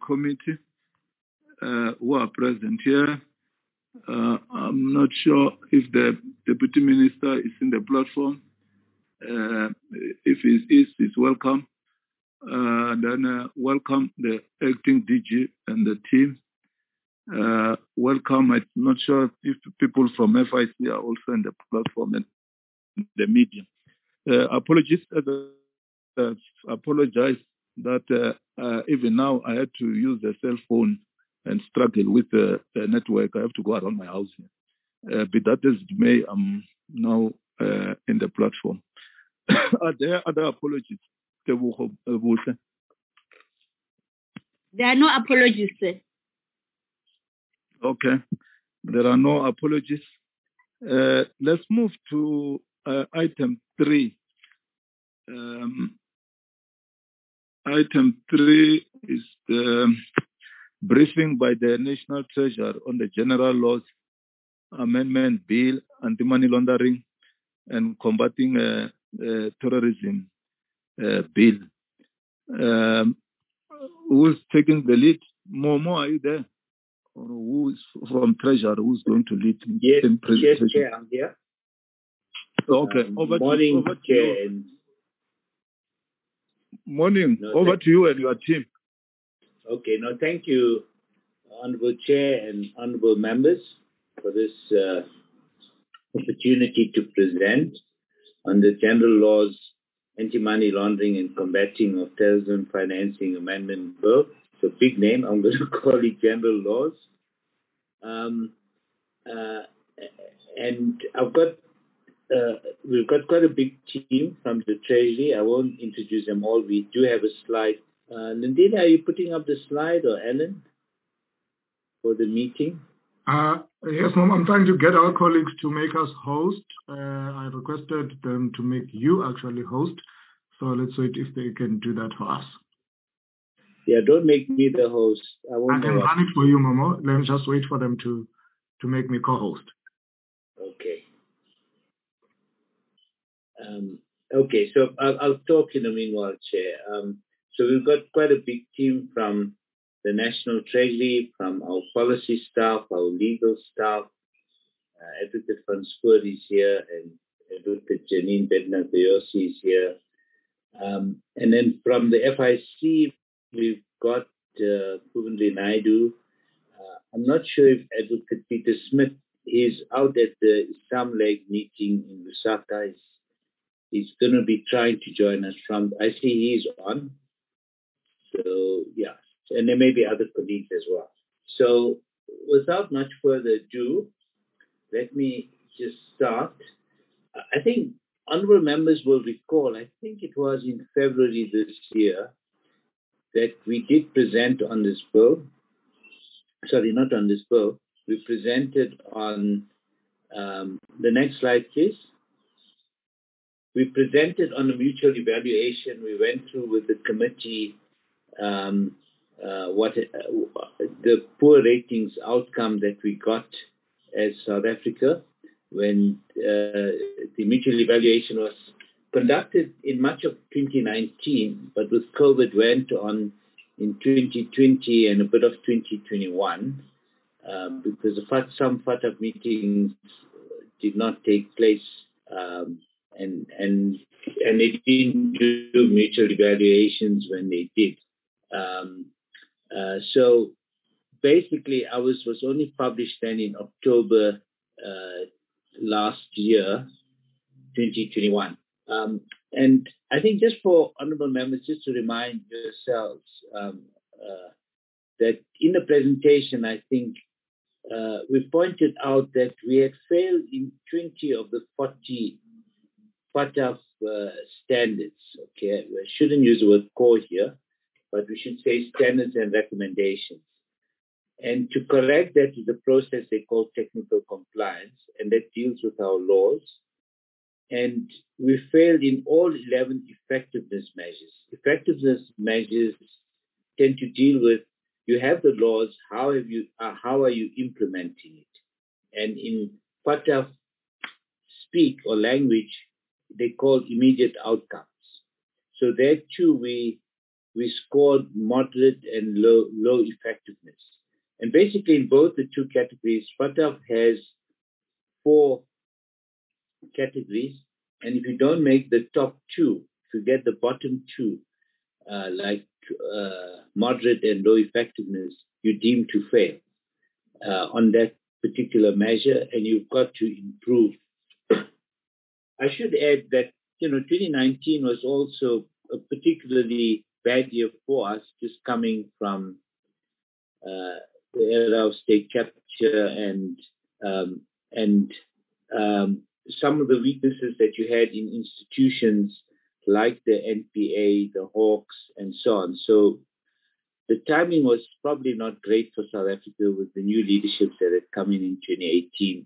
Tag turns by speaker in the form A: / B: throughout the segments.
A: committee who are present here. I'm not sure if the Deputy Minister is in the platform. If he is, he's welcome. Then welcome the acting DG and the team. Welcome. I'm not sure if people from FIC are also in the platform and the media. Apologies. Apologize that even now I had to use the cell phone and struggle with the network. I have to go around my house here. But that is May. I'm now in the platform. Are there other apologies?
B: There are no apologies, sir.
A: Okay. There are no apologies. Let's move to item 3. Item 3 is the briefing by the National Treasurer on the General Laws Amendment Bill, Anti-Money Laundering and Combating Terrorism Bill. Who is taking the lead? Momo, are you there? Or who is from Treasurer? Who's going to lead?
C: Yes, Chair, I'm here.
A: Okay,
C: morning, Chair.
A: Morning. Over to you and your team.
C: Okay, no, thank you, Honorable Chair and Honorable Members, for this opportunity to present on the General Laws Anti-Money Laundering and Combating of Terrorism Financing Amendment Bill. It's a big name. I'm going to call it General Laws. And we've got quite a big team from the Treasury. I won't introduce them all. We do have a slide. Lindina, are you putting up the slide, or Ellen, for the meeting?
D: Yes, Mom. I'm trying to get our colleagues to make us host. I requested them to make you actually host. So let's wait if they can do that for us.
C: Yeah, don't make me the host. I
D: can run it for you, Momo. Let me just wait for them to make me co-host.
C: Okay. Okay, so I'll talk in the meanwhile, Chair. So we've got quite a big team from the National Treasury, from our policy staff, our legal staff. Advocate Van Spoor is here, and Advocate Janine Bednar-Beyosi is here. And then from the FIC, we've got Puvendri Naidu. I'm not sure if Advocate Peter Smith is out at the Islam-led meeting in Lusaka. He's going to be trying to join us from, I see he's on. So, yeah. And there may be other colleagues as well. So, without much further ado, let me just start. I think honorable members will recall, I think it was in February this year, that we did present on this bill. Sorry, not on this bill. We presented on the next slide, please. We presented on the mutual evaluation. We went through with the committee the poor ratings outcome that we got as South Africa when the mutual evaluation was conducted in much of 2019, but with COVID went on in 2020 and a bit of 2021 because some FATF meetings did not take place and they didn't do mutual evaluations when they did. So basically, ours was only published then in October last year, 2021. And I think just for honorable members, just to remind yourselves that in the presentation, I think we pointed out that we had failed in 20 of the 40 FATF standards. Okay, we shouldn't use the word core here, but we should say standards and recommendations. And to correct that is a process they call technical compliance, and that deals with our laws. And we failed in all 11 effectiveness measures. Effectiveness measures tend to deal with, you have the laws, how are you implementing it? And in FATF speak or language, they call immediate outcomes. So there too, we we scored moderate and low effectiveness. And basically in both the two categories, FATF has 4 categories. And if you don't make the top 2, if you get the bottom 2, like moderate and low effectiveness, you're deemed to fail on that particular measure, and you've got to improve. I should add that 2019 was also a particularly bad year for us, just coming from the era of state capture and some of the weaknesses that you had in institutions like the NPA, the Hawks, and so on. So the timing was probably not great for South Africa with the new leadership that had come in 2018.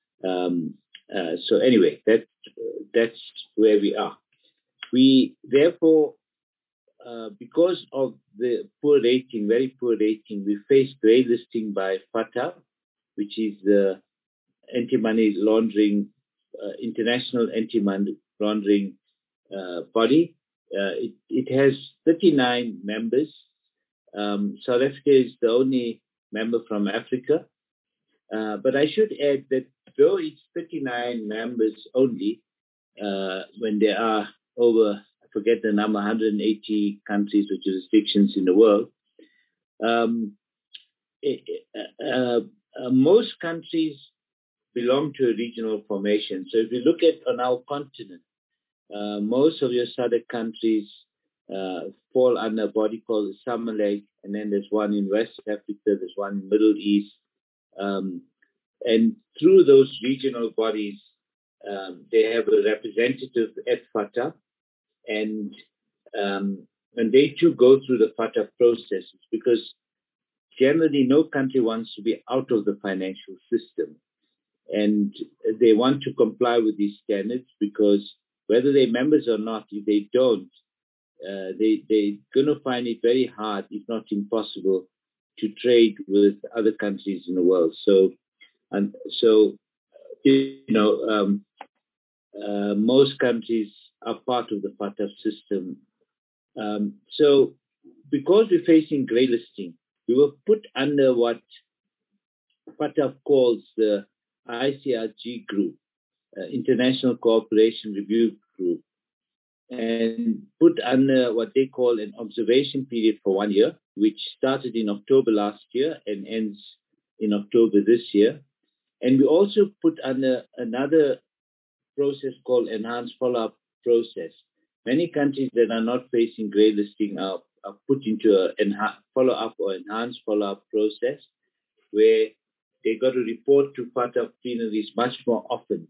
C: So anyway, that's where we are. We therefore, because of the poor rating, very poor rating, we faced grey listing by FATF, which is the anti-money laundering, international anti-money laundering body. It has 39 members. South Africa is the only member from Africa. But I should add that though it's 39 members only, when there are over, I forget the number, 180 countries or jurisdictions in the world, most countries belong to a regional formation. So if you look at on our continent, most of your SADC countries fall under a body called the SAMALEC, and then there's one in West Africa, there's one in Middle East. And through those regional bodies, they have a representative at FATF, and they too go through the FATF processes, because generally no country wants to be out of the financial system. And they want to comply with these standards, because whether they're members or not, if they don't, they're going to find it very hard, if not impossible, to trade with other countries in the world. So most countries are part of the FATF system. So because we're facing grey listing, we were put under what FATF calls the ICRG group, International Cooperation Review Group, and put under what they call an observation period for 1 year, which started in October last year and ends in October this year. And we also put under another process called enhanced follow-up process. Many countries that are not facing grey listing are put into a follow-up or enhanced follow-up process, where they got to report to FATF plenaries much more often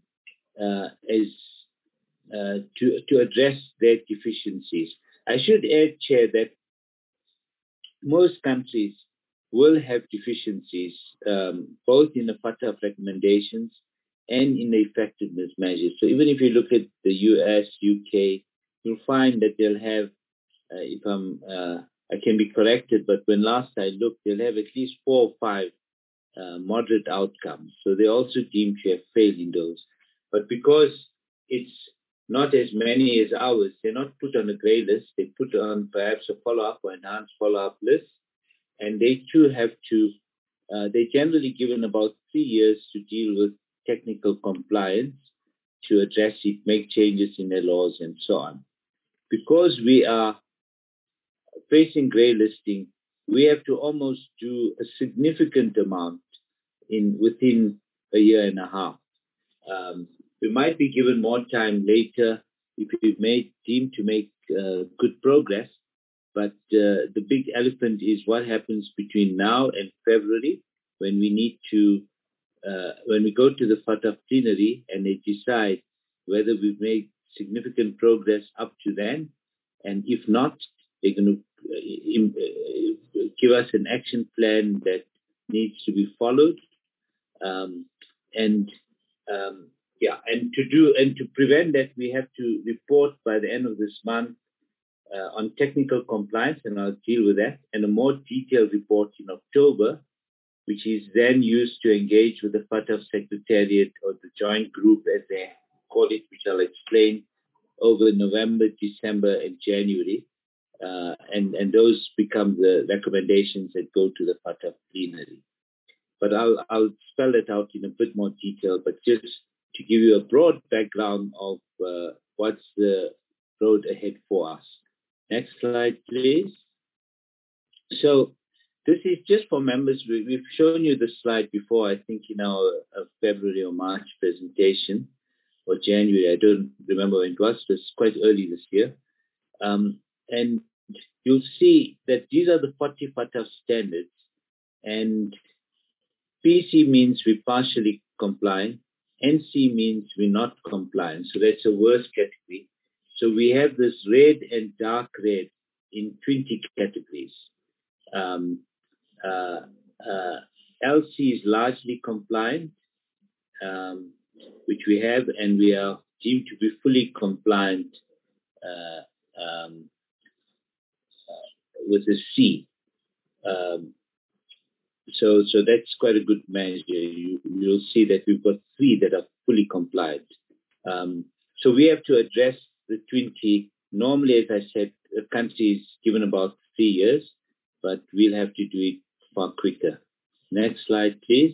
C: to address their deficiencies. I should add, Chair, that most countries will have deficiencies, both in the FATF recommendations and in the effectiveness measures. So even if you look at the US, UK, you'll find that they'll have, I can be corrected, but when last I looked, they'll have at least 4 or 5 moderate outcomes. So they're also deemed to have failed in those. But because it's not as many as ours, they're not put on a grey list. They put on perhaps a follow-up or enhanced follow-up list. And they too have to, they're generally given about 3 years to deal with technical compliance, to address it, make changes in their laws and so on. Because we are facing grey listing, we have to almost do a significant amount within a year and a half. We might be given more time later if we've deemed to make good progress, but the big elephant is what happens between now and February, when we need to, when we go to the FATF plenary and they decide whether we've made significant progress up to then, and if not, they're going to give us an action plan that needs to be followed, and to prevent that, we have to report by the end of this month on technical compliance, and I'll deal with that, and a more detailed report in October, which is then used to engage with the FATF Secretariat or the joint group, as they call it, which I'll explain, over November, December, and January. and those become the recommendations that go to the FATF plenary. But I'll spell it out in a bit more detail, but just to give you a broad background of what's the road ahead for us. Next slide, please. So this is just for members. We've shown you this slide before, I think in our February or March presentation, or January, I don't remember when it was. It was quite early this year. And you'll see that these are the 40 FATF standards, and PC means we're partially compliant. NC means we're not compliant. So that's a worse category. So we have this red and dark red in 20 categories. LC is largely compliant, which we have, and we are deemed to be fully compliant with the C. So that's quite a good measure. You'll see that we've got 3 that are fully compliant. So we have to address the 20. Normally, as I said, the country is given about 3 years, but we'll have to do it far quicker. Next slide, please.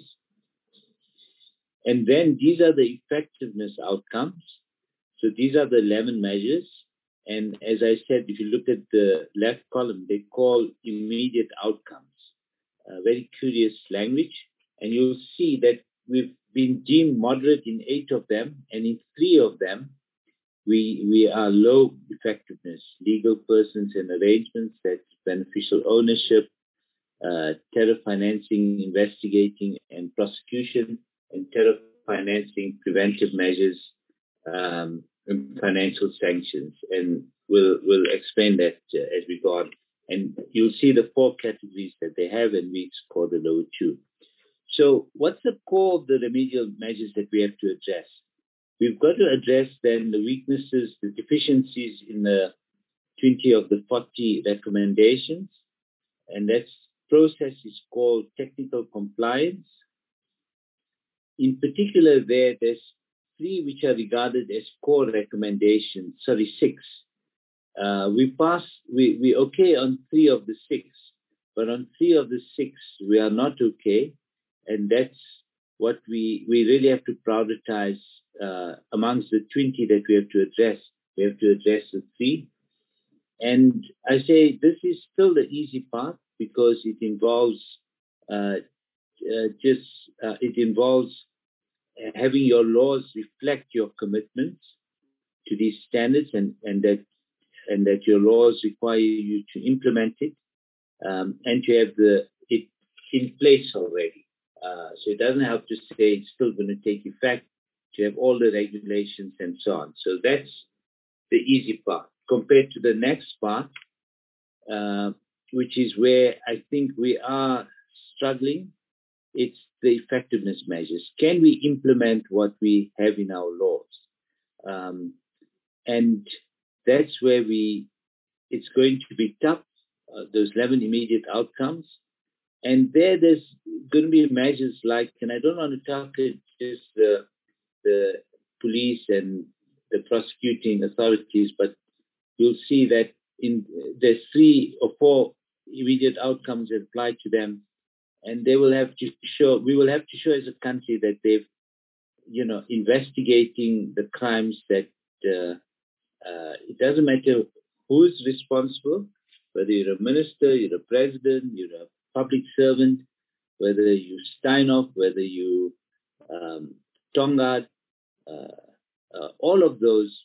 C: And then these are the effectiveness outcomes. So these are the 11 measures. And as I said, if you look at the left column, they call immediate outcomes. Very curious language. And you'll see that we've been deemed moderate in 8 of them, and in 3 of them, we are low effectiveness. Legal persons and arrangements, that's beneficial ownership, terror financing, investigating and prosecution, and terror financing, preventive measures, and financial sanctions. And we'll explain that as we go on. And you'll see the 4 categories that they have, and we score the lower 2. So what's the core of the remedial measures that we have to address? We've got to address then the weaknesses, the deficiencies in the 20 of the 40 recommendations. And that process is called technical compliance. In particular, there's 3 which are regarded as core recommendations, 6. We okay on 3 of the 6, but on 3 of the 6, we are not okay. And that's what we really have to prioritize amongst the 20 that we have to address. We have to address the 3. And I say this is still the easy part because it involves having your laws reflect your commitments to these standards, and that your laws require you to implement it, and to have it in place already. So it doesn't have to say it's still going to take effect, to have all the regulations and so on. So that's the easy part compared to the next part, which is where I think we are struggling. It's the effectiveness measures. Can we implement what we have in our laws? And that's where it's going to be tough, those 11 immediate outcomes. And there's going to be measures like, and I don't want to target just the police and the prosecuting authorities, but you'll see that there's 3 or 4 immediate outcomes that apply to them. And we will have to show as a country that they've, investigating the crimes that it doesn't matter who's responsible, whether you're a minister, you're a president, you're a public servant, whether you Steinhoff, whether you Tongard, all of those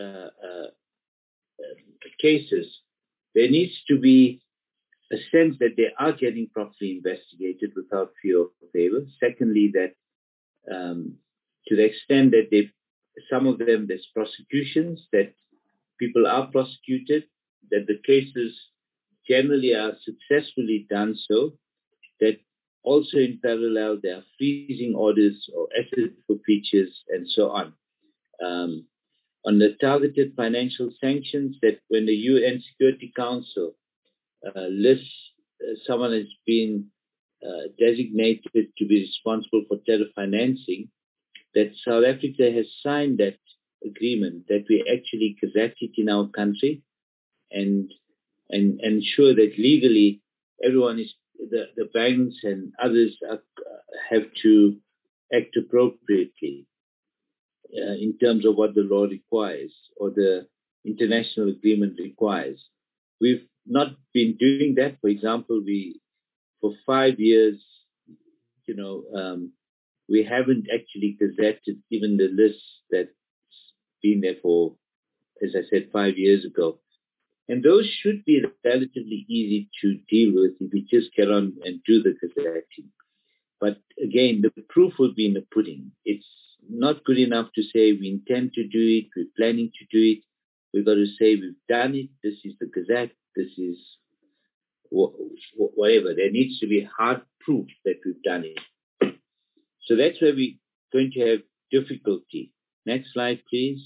C: cases, there needs to be a sense that they are getting properly investigated without fear or favor. Secondly, that to the extent that some of them, there's prosecutions, that people are prosecuted, that the cases generally are successfully done so, that also in parallel there are freezing orders or asset forfeitures and so on. On the targeted financial sanctions, that when the UN Security Council lists someone as being designated to be responsible for terror financing, that South Africa has signed that agreement, that we actually gazette it in our country, and and ensure that legally everyone is, the banks and others have to act appropriately in terms of what the law requires or the international agreement requires. We've not been doing that. For example, for 5 years, we haven't actually gazetted even the list that's been there for, as I said, 5 years ago. And those should be relatively easy to deal with if we just get on and do the gazetting. But again, the proof will be in the pudding. It's not good enough to say we intend to do it, we're planning to do it. We've got to say we've done it, this is the gazette, this is whatever. There needs to be hard proof that we've done it. So that's where we're going to have difficulty. Next slide, please.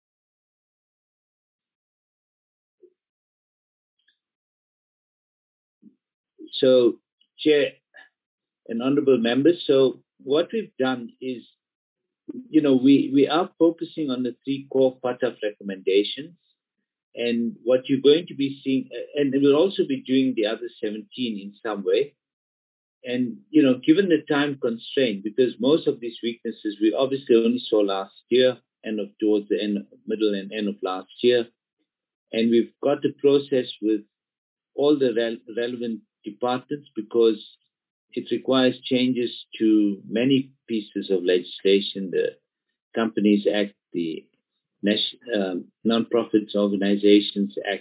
C: So, Chair and honorable members, so what we've done is, we are focusing on the 3 core FATF recommendations, and what you're going to be seeing, and we'll also be doing the other 17 in some way. And, given the time constraint, because most of these weaknesses we obviously only saw last year, towards the middle and end of last year, and we've got the process with all the relevant departments because it requires changes to many pieces of legislation, the Companies Act, the Non-Profits Organizations Act,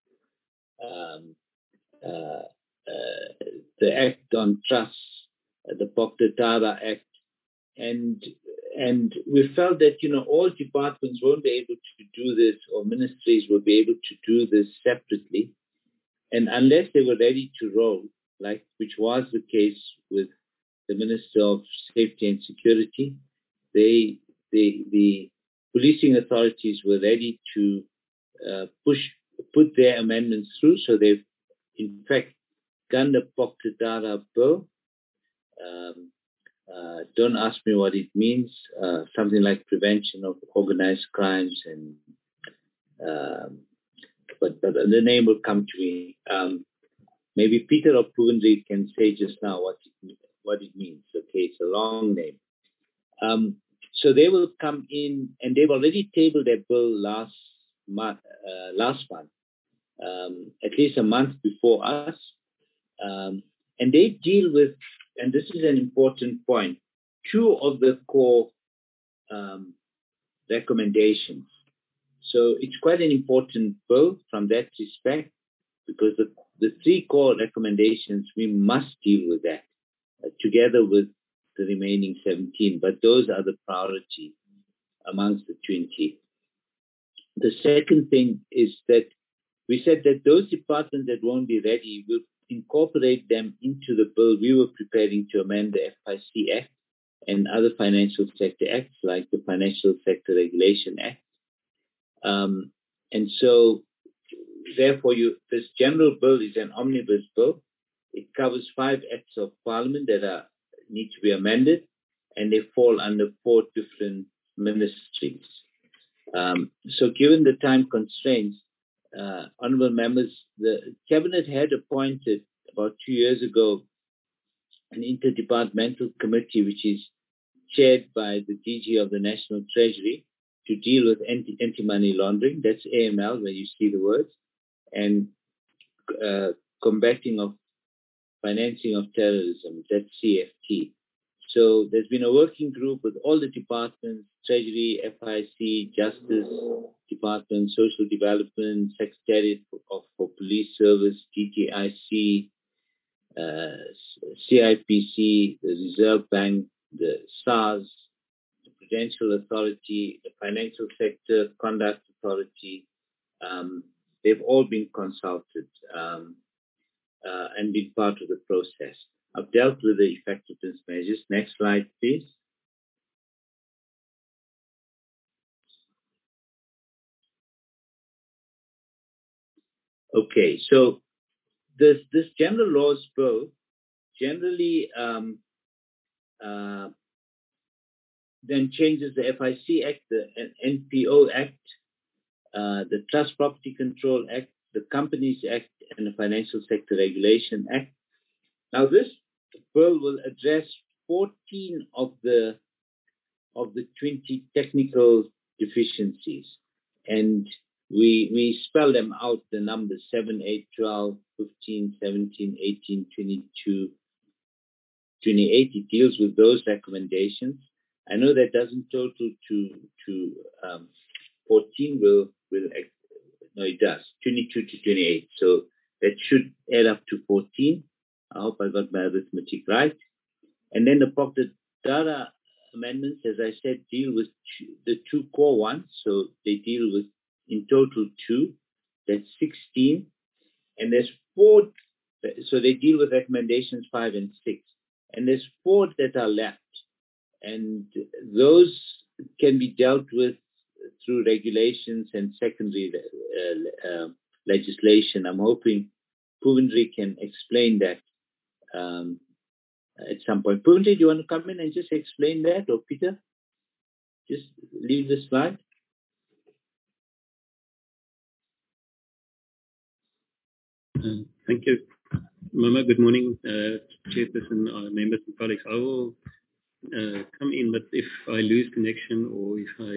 C: the Act on Trusts, the Poktatara Act, and we felt that all departments won't be able to do this, or ministries will be able to do this separately, and unless they were ready to roll, which was the case with the Minister of Safety and Security, the policing authorities were ready to put their amendments through. So they've, in fact, done the Poktatara bill. Don't ask me what it means. Something like prevention of organized crimes, and but the name will come to me. Maybe Peter or Puvendri can say just now what it means. Okay, it's a long name. So they will come in, and they've already tabled their bill last month, at least a month before us. And they deal with, and this is an important point, 2 of the core recommendations. So it's quite an important bill from that respect, because the 3 core recommendations, we must deal with that together with the remaining 17, but those are the priority amongst the 20. The second thing is that we said that those departments that won't be ready, we'll incorporate them into the bill we were preparing to amend the FIC Act and other financial sector acts like the Financial Sector Regulation Act. And so, therefore, this general bill is an omnibus bill. It covers 5 acts of parliament that need to be amended, and they fall under 4 different ministries. So given the time constraints, honorable members, the Cabinet had appointed about 2 years ago an interdepartmental committee which is chaired by the DG of the National Treasury to deal with anti-money laundering, that's AML where you see the words, and combating of financing of terrorism, that's CFT. So there's been a working group with all the departments, Treasury, FIC, Justice Department, Social Development, Secretariat for Police Service, DTIC, CIPC, the Reserve Bank, the SARS, the Prudential Authority, the Financial Sector Conduct Authority. They've all been consulted and been part of the process. I've dealt with the effectiveness measures. Next slide, please. Okay, so this general laws bill generally then changes the FIC Act, the NPO Act, the Trust Property Control Act, the Companies Act, and the Financial Sector Regulation Act. Now, this bill will address 14 of the 20 technical deficiencies, and we spell them out, the numbers 7, 8, 12, 15, 17, 18, 22, 28. It deals with those recommendations. I know that doesn't total to 14. No, it does 22 to 28. So that should add up to 14. I hope I got my arithmetic right. And then the Proctor Dara amendments, as I said, deal with the two core ones. So they deal with, in total, 2. That's 16. And there's 4. So they deal with recommendations 5 and 6. And there's 4 that are left. And those can be dealt with through regulations and secondary legislation. I'm hoping Puvendri can explain that at some point. Puvendri, do you want to come in and just explain that? Or Peter? Just leave the slide.
E: Thank you, Mama. Good morning, Chairperson, members and colleagues. I will come in, but if I lose connection or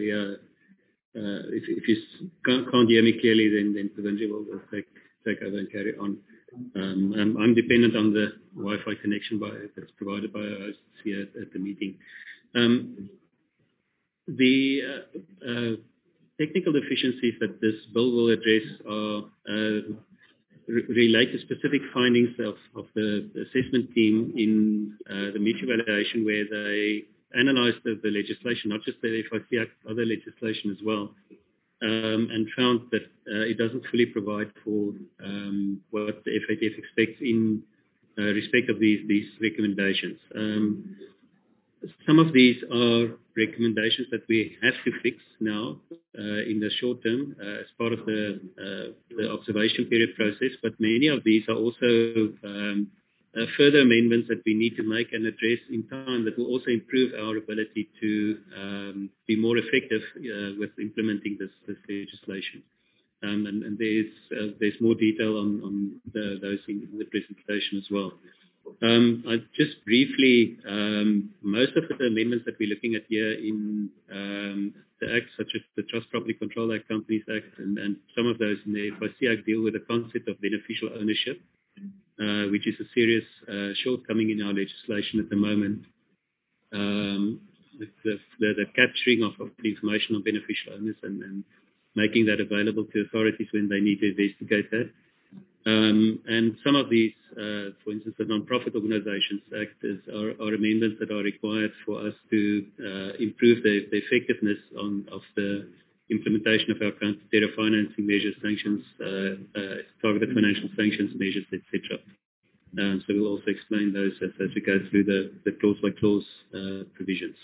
E: if you can't hear me clearly, then Puvendri will take over and carry on. I'm dependent on the Wi-Fi connection that's provided by our hosts here at the meeting. The technical deficiencies that this bill will address are relate to specific findings of the assessment team in the mutual evaluation, where they analysed the legislation, not just the FIC Act, other legislation as well, and found that it doesn't fully provide for what the FATF expects in respect of these recommendations. Some of these are recommendations that we have to fix now in the short term as part of the observation period process, but many of these are also further amendments that we need to make and address in time that will also improve our ability to be more effective with implementing this legislation. And there's more detail on those in the presentation as well. I just briefly, most of the amendments that we're looking at here in the Act, such as the Trust Property Control Act, Companies Act, and some of those in the FIC Act deal with the concept of beneficial ownership, which is a serious shortcoming in our legislation at the moment. The capturing of the information on beneficial owners and making that available to authorities when they need to investigate that. And some of these, for instance, the Non-Profit Organisations Act are amendments that are required for us to improve the effectiveness of the implementation of our counter-terror financing measures, sanctions, targeted financial sanctions measures, etc. So we'll also explain those as we go through the clause-by-clause provisions.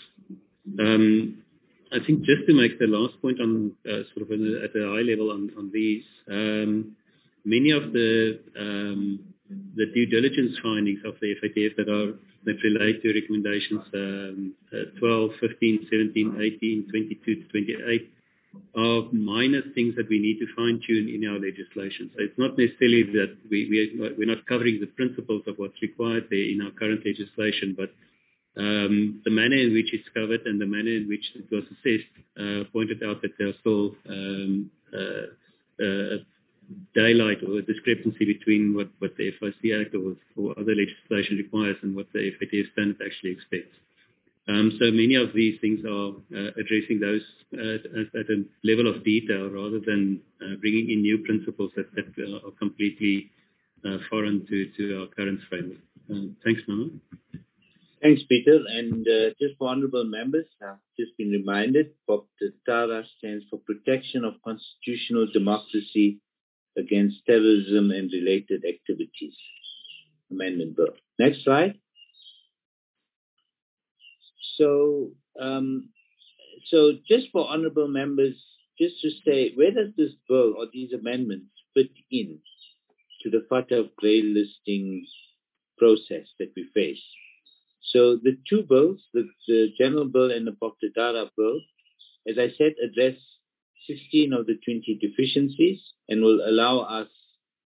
E: I think just to make the last point on sort of at a high level on these, many of the due diligence findings of the FATF that relate to recommendations 12, 15, 17, 18, 22 to 28 are minor things that we need to fine-tune in our legislation. So it's not necessarily that we're not covering the principles of what's required there in our current legislation, but the manner in which it's covered and the manner in which it was assessed pointed out that there's still daylight or a discrepancy between what the FIC Act or other legislation requires and what the FATF standard actually expects. So many of these things are addressing those at a level of detail rather than bringing in new principles that are completely foreign to our current framework. Thanks, Mama.
C: Thanks, Peter. And just for honourable members, I've just been reminded, POPTARA stands for Protection of Constitutional Democracy Against Terrorism and Related Activities Amendment Bill. Next slide. So just for honourable members, just to say, where does this bill or these amendments fit in to the FATF grey listing process that we face? So the two bills, the General Bill and the POPTARA Bill, as I said, address 16 of the 20 deficiencies and will allow us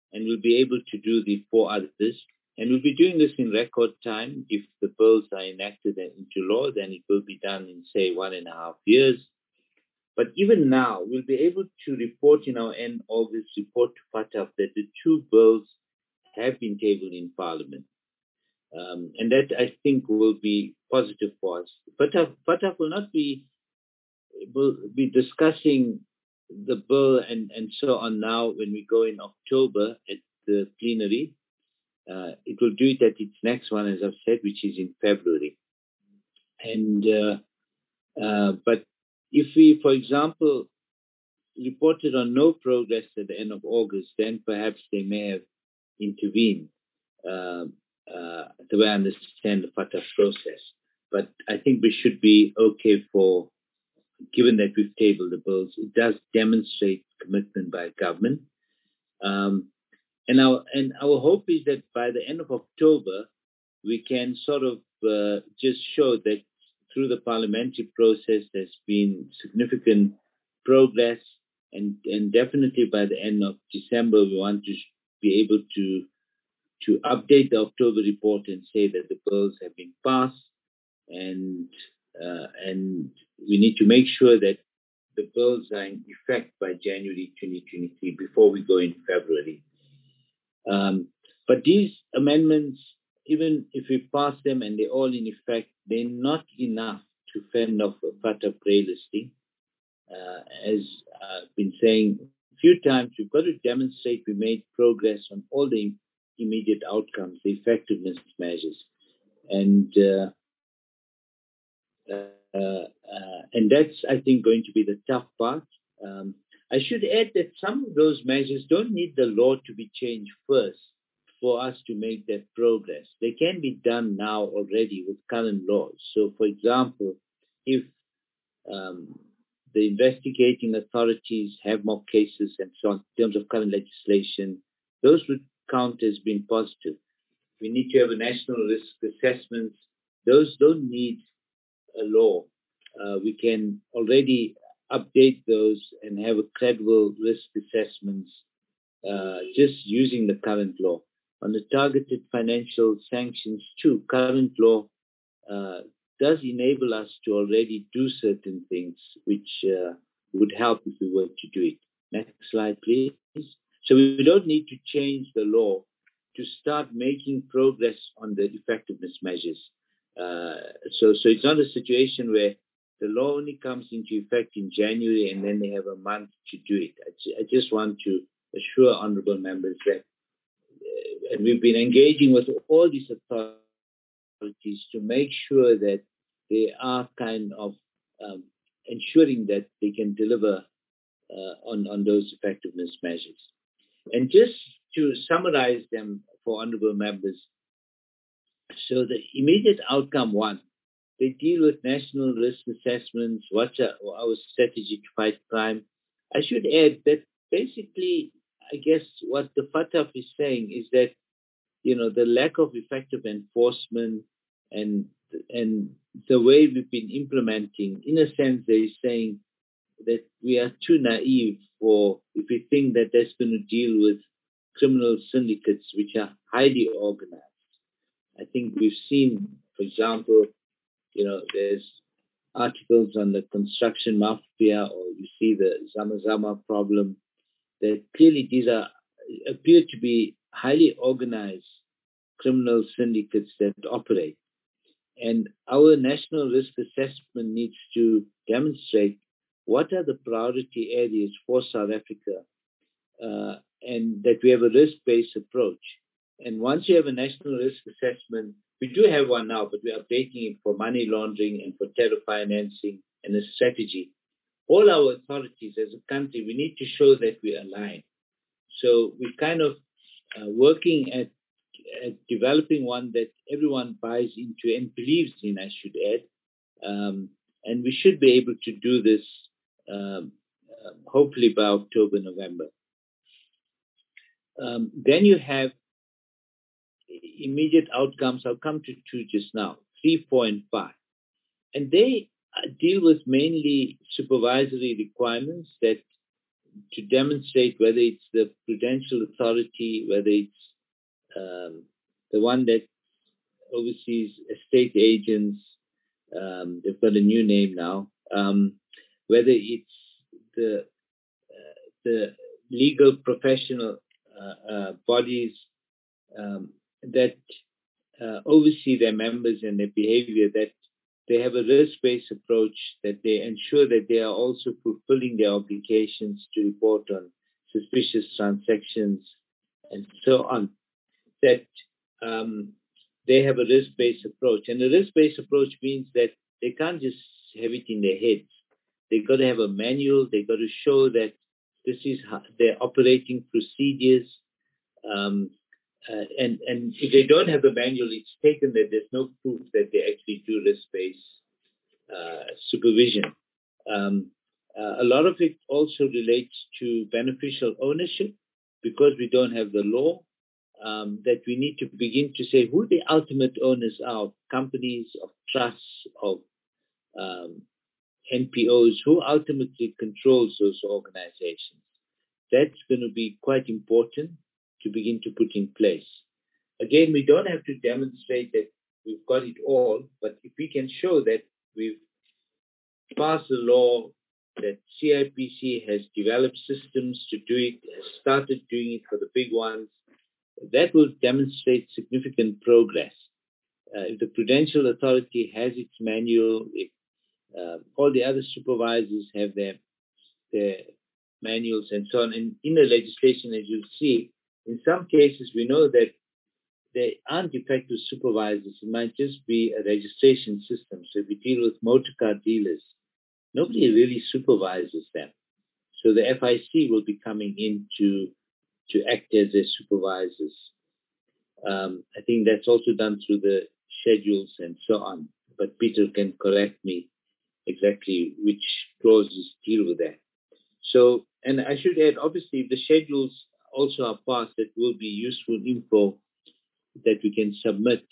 C: and we'll be able to do the 4 others. And we'll be doing this in record time. If the bills are enacted into law, then it will be done in, say, 1.5 years. But even now, we'll be able to report in our end August report to FATF that the 2 bills have been tabled in Parliament. And that, I think, will be positive for us. FATF will not be discussing the bill and so on now when we go in October at the plenary. It will do it at its next one, as I've said, which is in February. And but if we, for example, reported on no progress at the end of August, then perhaps they may have intervened. The way I understand the FATF process. But I think we should be okay given that we've tabled the bills. It does demonstrate commitment by government. And our hope is that by the end of October, we can sort of just show that through the parliamentary process, there's been significant progress. And definitely by the end of December, we want to be able to update the October report and say that the bills have been passed, and we need to make sure that the bills are in effect by January 2023 before we go in February. But these amendments, even if we pass them and they're all in effect, they're not enough to fend off a FATF grey listing. As I've been saying a few times, we've got to demonstrate we made progress on all the immediate outcomes, the effectiveness measures, and that's, I think, going to be the tough part. I should add that some of those measures don't need the law to be changed first for us to make that progress. They can be done now already with current laws. So, for example, if the investigating authorities have more cases and so on in terms of current legislation, those would count as being positive. We need to have a national risk assessment. Those don't need a law. We can already update those and have a credible risk assessments just using the current law. On the targeted financial sanctions too, current law does enable us to already do certain things which would help if we were to do it. Next slide, please. So we don't need to change the law to start making progress on the effectiveness measures. So it's not a situation where the law only comes into effect in January and then they have a month to do it. I just want to assure honorable members that, and we've been engaging with all these authorities to make sure that they are kind of ensuring that they can deliver on those effectiveness measures. And just to summarize them for honorable members, so the immediate outcome 1, they deal with national risk assessments, what's our strategy to fight crime. I should add that basically, I guess what the FATF is saying is that, you know, the lack of effective enforcement and the way we've been implementing, in a sense, they're saying that we are too naive if we think that that's going to deal with criminal syndicates which are highly organized. I think we've seen, for example, you know, there's articles on the construction mafia, or you see the Zama problem, that clearly these appear to be highly organized criminal syndicates that operate. And our national risk assessment needs to demonstrate what are the priority areas for South Africa, and that we have a risk-based approach. And once you have a national risk assessment, we do have one now, but we're updating it for money laundering and for terror financing and a strategy. All our authorities as a country, we need to show that we align. So we're kind of working at developing one that everyone buys into and believes in, I should add. And we should be able to do this hopefully by October, November. Then you have immediate outcomes. I'll come to 2 just now, 3, 4, and 5. And they deal with mainly supervisory requirements that to demonstrate whether it's the Prudential Authority, whether it's the one that oversees estate agents, they've got a new name now, whether it's the legal professional bodies that oversee their members and their behavior, that they have a risk-based approach, that they ensure that they are also fulfilling their obligations to report on suspicious transactions and so on, that they have a risk-based approach. And a risk-based approach means that they can't just have it in their heads. They've got to have a manual. They've got to show that this is how their operating procedures. And if they don't have a manual, it's taken that there's no proof that they actually do risk-based supervision. A lot of it also relates to beneficial ownership, because we don't have the law, that we need to begin to say who the ultimate owners are of companies, of trusts, of NPOs, who ultimately controls those organizations. That's going to be quite important to begin to put in place. Again, we don't have to demonstrate that we've got it all, but if we can show that we've passed a law, that CIPC has developed systems to do it, has started doing it for the big ones, that will demonstrate significant progress. If the Prudential Authority has its manual, if all the other supervisors have their manuals and so on, and in the legislation, as you'll see, in some cases we know that they aren't effective supervisors. It might just be a registration system. So if we deal with motor car dealers, nobody really supervises them. So the FIC will be coming in to act as their supervisors. I think that's also done through the schedules and so on. But Peter can correct me exactly which clauses deal with that. So, and I should add, obviously, if the schedules also are passed, that will be useful info that we can submit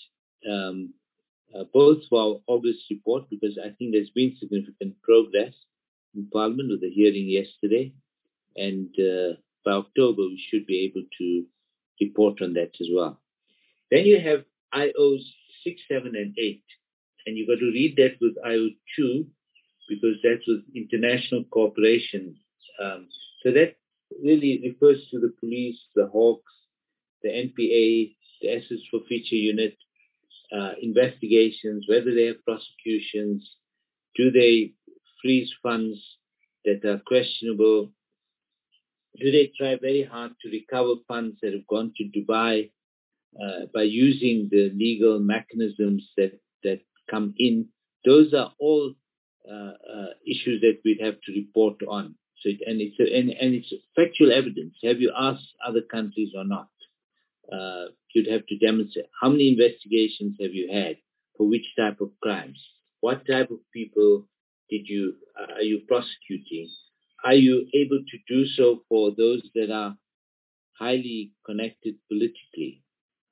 C: both for our August report, because I think there's been significant progress in Parliament with the hearing yesterday, and by October we should be able to report on that as well. Then you have IOs 6, 7, and 8, and you've got to read that with IO 2, because that's with international cooperation. So that really refers to the police, the Hawks, the NPA, the Assets for Feature Unit, investigations, whether they have prosecutions, do they freeze funds that are questionable, do they try very hard to recover funds that have gone to Dubai by using the legal mechanisms that come in. Those are all issues that we'd have to report on. So it's factual evidence. Have you asked other countries or not? You'd have to demonstrate how many investigations have you had for which type of crimes, what type of people are you prosecuting, are you able to do so for those that are highly connected politically?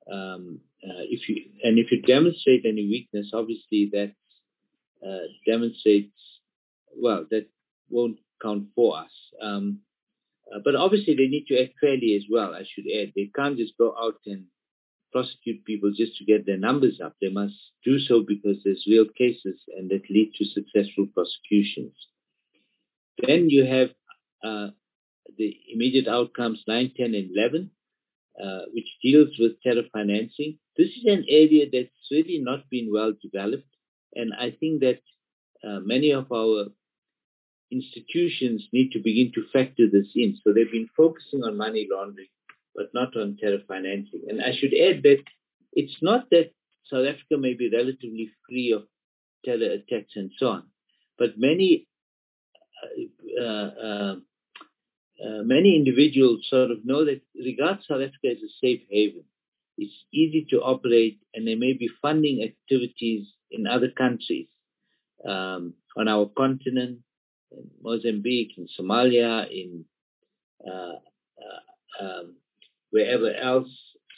C: If you demonstrate any weakness, obviously that demonstrates, well, that won't count for us. But obviously they need to act fairly as well, I should add. They can't just go out and prosecute people just to get their numbers up. They must do so because there's real cases and that lead to successful prosecutions. Then you have the immediate outcomes 9, 10, and 11, which deals with terror financing. This is an area that's really not been well developed, and I think that many of our institutions need to begin to factor this in. So they've been focusing on money laundering, but not on terror financing. And I should add that it's not that South Africa may be relatively free of terror attacks and so on, but many individuals sort of know that regard South Africa as a safe haven. It's easy to operate, and there may be funding activities in other countries on our continent, in Mozambique, in Somalia, in wherever else,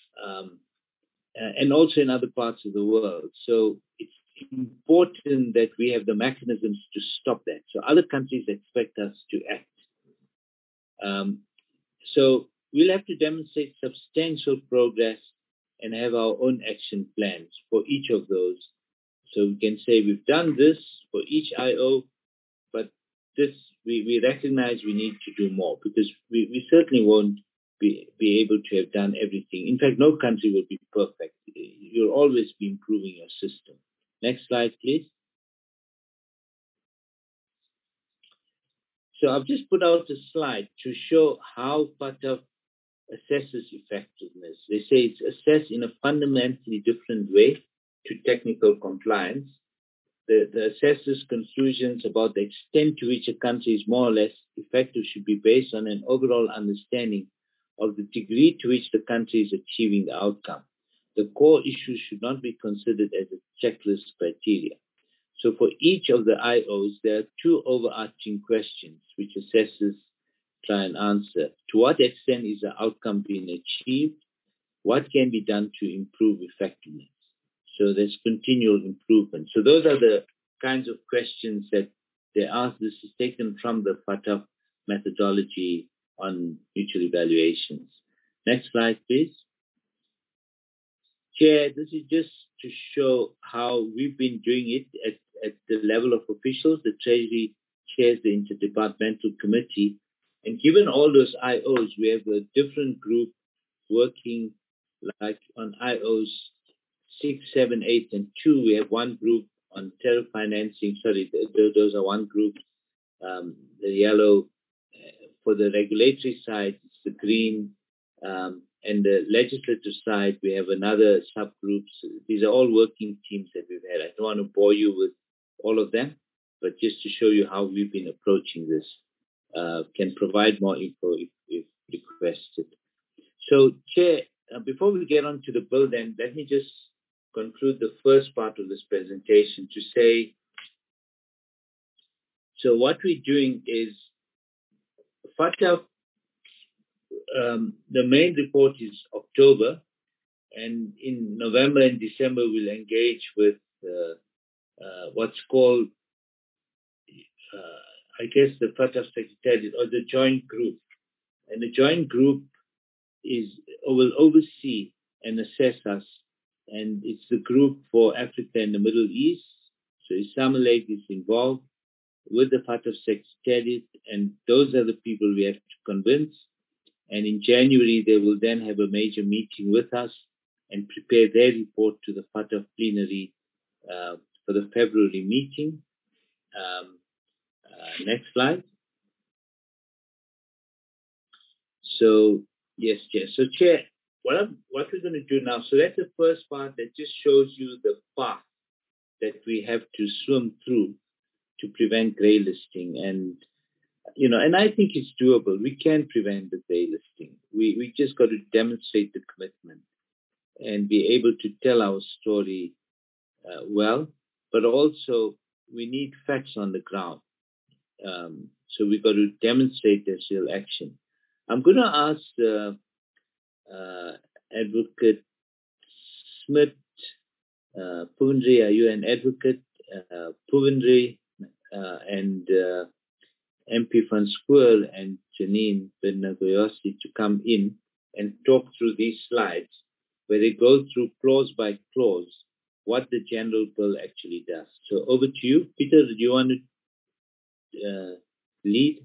C: and also in other parts of the world. So it's important that we have the mechanisms to stop that. So other countries expect us to act. So we'll have to demonstrate substantial progress and have our own action plans for each of those. So we can say we've done this for each IO, but this we recognize we need to do more, because we certainly won't be able to have done everything. In fact, no country will be perfect. You'll always be improving your system. Next slide, please. So I've just put out a slide to show how FATF assesses effectiveness. They say it's assessed in a fundamentally different way to technical compliance. The assessor's conclusions about the extent to which a country is more or less effective should be based on an overall understanding of the degree to which the country is achieving the outcome. The core issues should not be considered as a checklist criteria. So for each of the IOs, there are two overarching questions which assessors try and answer. To what extent is the outcome being achieved? What can be done to improve effectiveness? So there's continual improvement. So those are the kinds of questions that they ask. This is taken from the FATF methodology on mutual evaluations. Next slide, please. Chair, this is just to show how we've been doing it at the level of officials. The Treasury chairs the Interdepartmental Committee. And given all those IOs, we have a different group working, like on IOs 6, 7, 8, and 2. We have one group on terror financing. Sorry, those are one group. The yellow for the regulatory side, it's the green. And the legislative side, we have another subgroups. These are all working teams that we've had. I don't want to bore you with all of them, but just to show you how we've been approaching this. Can provide more info if requested. So, Chair, before we get on to the bill, then let me just conclude the first part of this presentation to say, so what we're doing is FATF, the main report is October, and in November and December we'll engage with what's called, I guess, the FATF Secretariat or the joint group. And the joint group will oversee and assess us. And it's the group for Africa and the Middle East. So Islamolate is involved with the FATF Secretariat, and those are the people we have to convince. And in January, they will then have a major meeting with us and prepare their report to the FATF plenary for the February meeting. Next slide. So, yes, Chair. So, Chair, what we're going to do now, so that's the first part that just shows you the path that we have to swim through to prevent grey listing. And, and I think it's doable. We can prevent the grey listing. We just got to demonstrate the commitment and be able to tell our story well, but also we need facts on the ground. So we've got to demonstrate there's real action. I'm going to ask Advocate Smith, Puvendri, are you an advocate? Puvendri and MP van Schoor and Janine Ben-Nagoyosi to come in and talk through these slides where they go through clause by clause what the general bill actually does. So over to you. Peter, do you want to lead?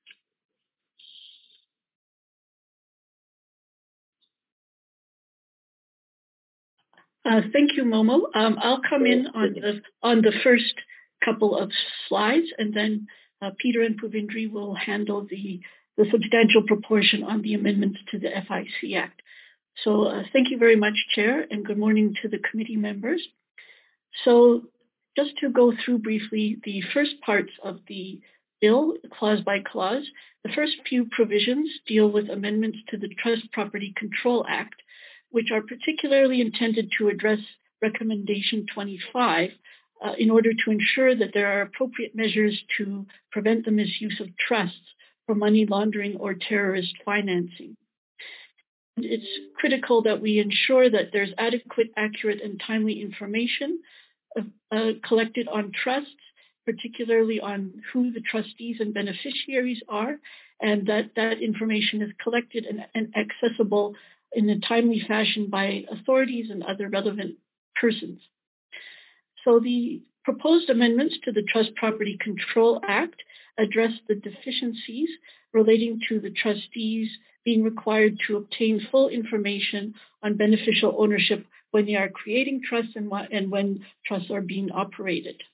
F: Thank you, Momo. I'll come in on the first couple of slides, and then Peter and Puvendri will handle the substantial proportion on the amendments to the FIC Act. So thank you very much, Chair, and good morning to the committee members. So just to go through briefly the first parts of the bill, clause by clause, the first few provisions deal with amendments to the Trust Property Control Act, which are particularly intended to address Recommendation 25 in order to ensure that there are appropriate measures to prevent the misuse of trusts for money laundering or terrorist financing. It's critical that we ensure that there's adequate, accurate, and timely information collected on trusts, particularly on who the trustees and beneficiaries are, and that information is collected and accessible in a timely fashion by authorities and other relevant persons. So the proposed amendments to the Trust Property Control Act address the deficiencies relating to the trustees being required to obtain full information on beneficial ownership when they are creating trusts and when trusts are being operated.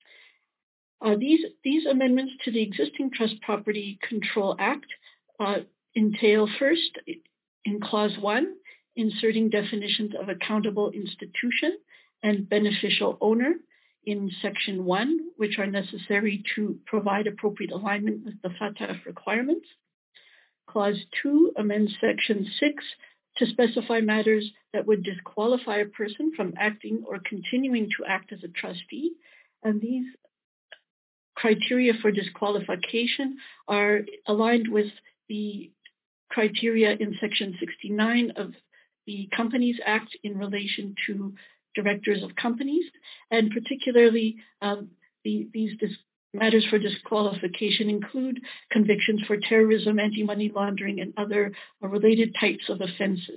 F: These amendments to the existing Trust Property Control Act entail first, in Clause 1, inserting definitions of accountable institution and beneficial owner in Section 1, which are necessary to provide appropriate alignment with the FATF requirements. Clause 2 amends Section 6 to specify matters that would disqualify a person from acting or continuing to act as a trustee, and these criteria for disqualification are aligned with the criteria in Section 69 of the Companies Act in relation to directors of companies, and particularly these matters for disqualification include convictions for terrorism, anti-money laundering, and other related types of offenses.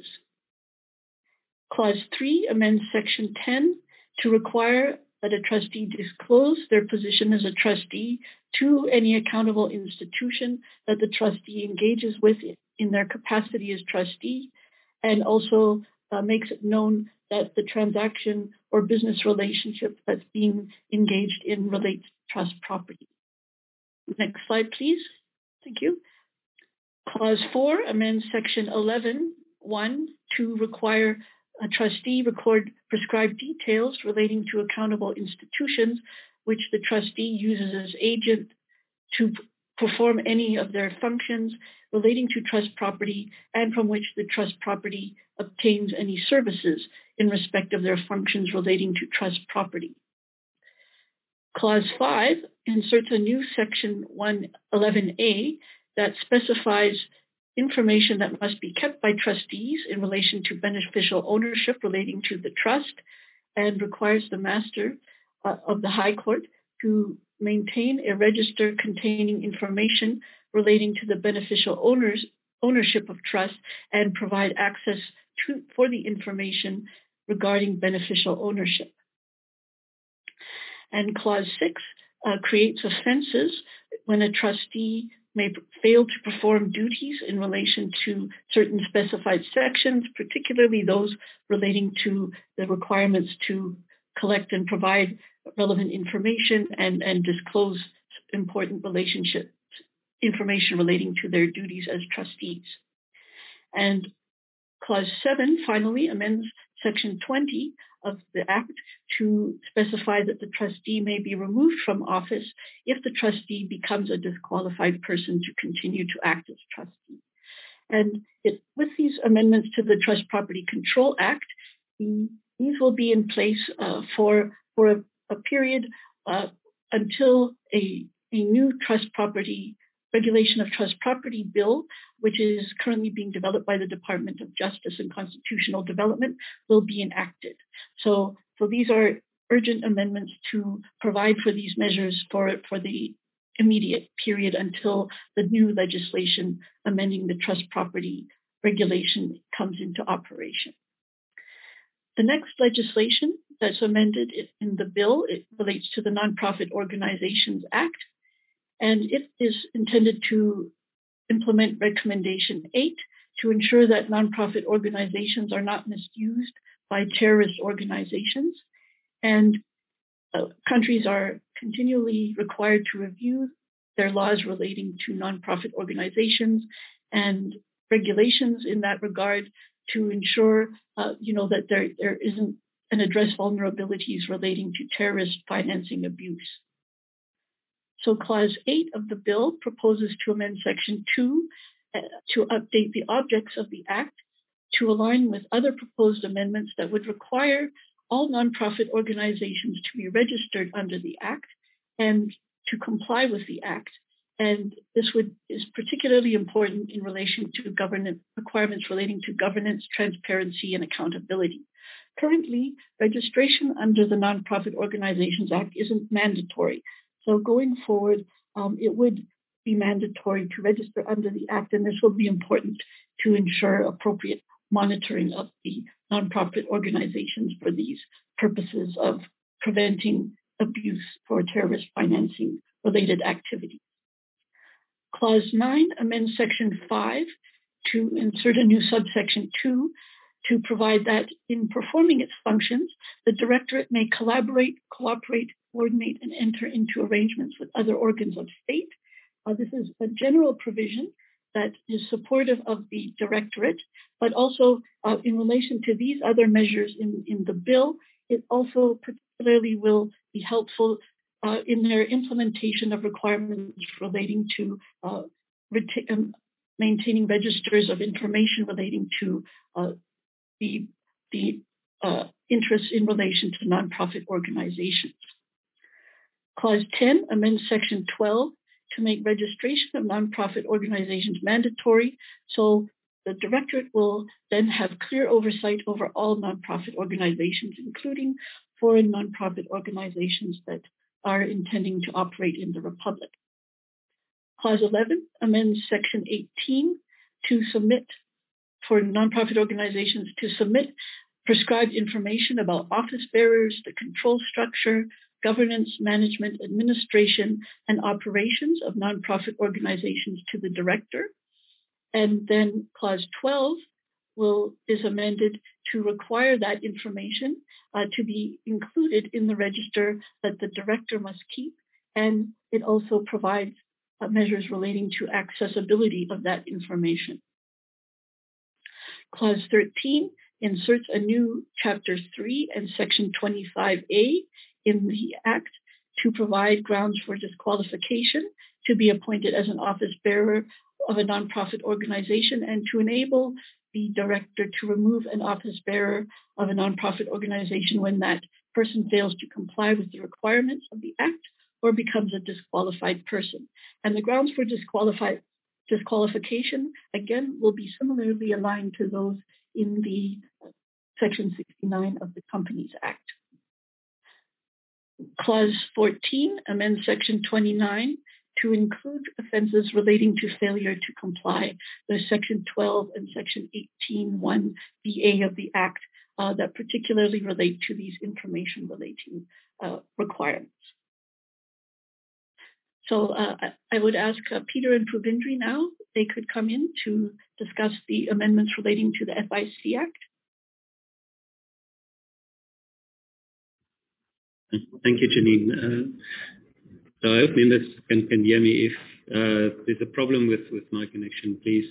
F: Clause 3 amends Section 10 to require that a trustee disclose their position as a trustee to any accountable institution that the trustee engages with in their capacity as trustee, and also makes it known that the transaction or business relationship that's being engaged in relates to trust property. Next slide, please. Thank you. Clause 4 amends Section 11(1) to require a trustee record prescribed details relating to accountable institutions which the trustee uses as agent to perform any of their functions relating to trust property, and from which the trust property obtains any services in respect of their functions relating to trust property. Clause 5 inserts a new Section 111A that specifies information that must be kept by trustees in relation to beneficial ownership relating to the trust, and requires the Master of the High Court to maintain a register containing information relating to the beneficial ownership of trust and provide access for the information regarding beneficial ownership. And Clause 6 creates offenses when a trustee may fail to perform duties in relation to certain specified sections, particularly those relating to the requirements to collect and provide relevant information and disclose important relationship information relating to their duties as trustees. And Clause 7 finally amends Section 20 of the Act to specify that the trustee may be removed from office if the trustee becomes a disqualified person to continue to act as trustee. And with these amendments to the Trust Property Control Act, these will be in place for a period until a new trust property regulation of trust property bill, which is currently being developed by the Department of Justice and Constitutional Development, will be enacted. So these are urgent amendments to provide for these measures for the immediate period until the new legislation amending the trust property regulation comes into operation. The next legislation that's amended in the bill, it relates to the Nonprofit Organizations Act, and it is intended to implement Recommendation 8 to ensure that nonprofit organizations are not misused by terrorist organizations. And countries are continually required to review their laws relating to nonprofit organizations and regulations in that regard to ensure, that there isn't and address vulnerabilities relating to terrorist financing abuse. So Clause 8 of the bill proposes to amend Section 2 to update the objects of the Act to align with other proposed amendments that would require all nonprofit organizations to be registered under the Act and to comply with the Act. And this is particularly important in relation to governance requirements relating to governance, transparency, and accountability. Currently, registration under the Nonprofit Organizations Act isn't mandatory. So going forward, it would be mandatory to register under the Act, and this will be important to ensure appropriate monitoring of the nonprofit organizations for these purposes of preventing abuse for terrorist financing related activities. Clause 9 amends Section 5 to insert a new subsection 2 to provide that in performing its functions, the Directorate may collaborate, cooperate, coordinate, and enter into arrangements with other organs of state. This is a general provision that is supportive of the Directorate, but also in relation to these other measures in the bill, it also particularly will be helpful in their implementation of requirements relating to maintaining registers of information relating to the interests in relation to nonprofit organizations. Clause 10 amends Section 12 to make registration of nonprofit organizations mandatory, so the Directorate will then have clear oversight over all nonprofit organizations, including foreign nonprofit organizations that are intending to operate in the Republic. Clause 11 amends Section 18 to submit for nonprofit organizations to submit prescribed information about office bearers, the control structure, governance, management, administration, and operations of nonprofit organizations to the Director. And then Clause 12 is amended to require that information to be included in the register that the Director must keep, and it also provides measures relating to accessibility of that information. Clause 13 inserts a new Chapter 3 and Section 25A in the Act to provide grounds for disqualification to be appointed as an office bearer of a nonprofit organization and to enable the Director to remove an office bearer of a nonprofit organization when that person fails to comply with the requirements of the Act or becomes a disqualified person. And the grounds for disqualification, again, will be similarly aligned to those in the Section 69 of the Companies Act. Clause 14 amends Section 29 to include offenses relating to failure to comply with Section 12 and Section 18(1)(BA) of the Act that particularly relate to these information relating requirements. So I would ask Peter and Puvendri now, they could come in to discuss the amendments relating to the FIC Act.
E: Thank you, Janine. So I hope members can hear me. If there's a problem with my connection, please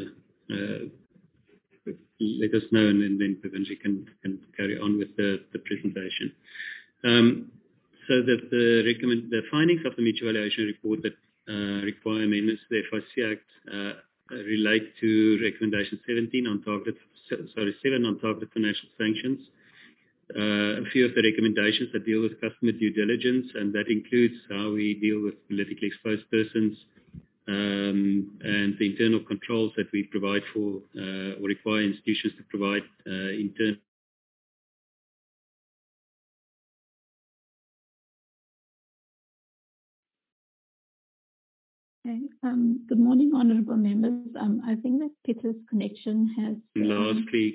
E: let us know, and then Puvendri can carry on with the presentation. So that the findings of the mutuality report that require amendments to the FIC Act relate to recommendation 7 on targeted financial sanctions. A few of the recommendations that deal with customer due diligence, and that includes how we deal with politically exposed persons and the internal controls that we provide for or require institutions to provide internal.
G: Good morning, honourable members. I think that Peter's connection has...
E: Lastly...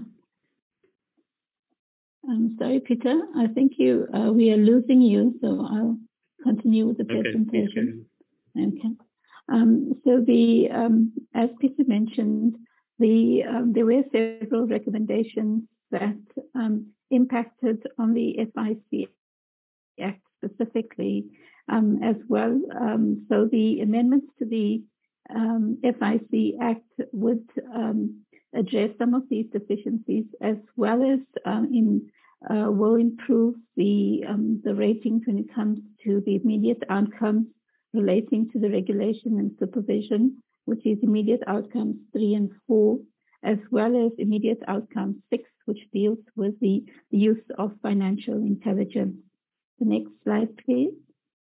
G: sorry, Peter. I think we are losing you, so I'll continue with the presentation. Okay. So as Peter mentioned, there were several recommendations that impacted on the FIC Act specifically, as well. So the amendments to the FIC Act would address some of these deficiencies, as well as will improve the ratings when it comes to the immediate outcomes relating to the regulation and supervision, which is immediate outcomes 3 and 4, as well as immediate outcome 6, which deals with the use of financial intelligence. The next slide, please.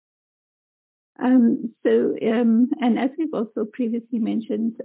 G: And as we've also previously mentioned,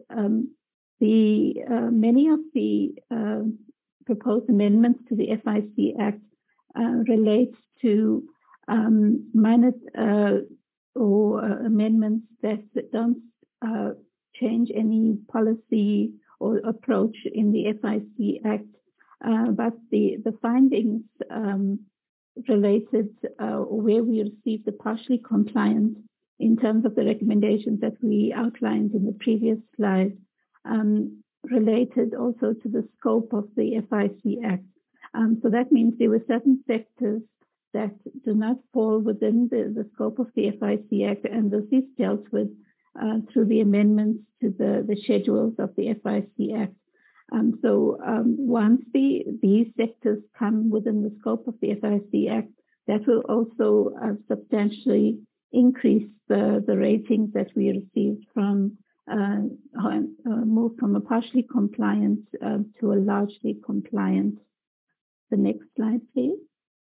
G: many of the proposed amendments to the FIC Act relate to minor or amendments that don't change any policy or approach in the FIC Act, but the findings related where we received the partially compliant in terms of the recommendations that we outlined in the previous slide, related also to the scope of the FIC Act. So that means there were certain sectors that do not fall within the scope of the FIC Act, and this is dealt with through the amendments to the schedules of the FIC Act. So once these sectors come within the scope of the FIC Act, that will also substantially increase the ratings that we received from move from a partially compliant to a largely compliant. The next slide, please.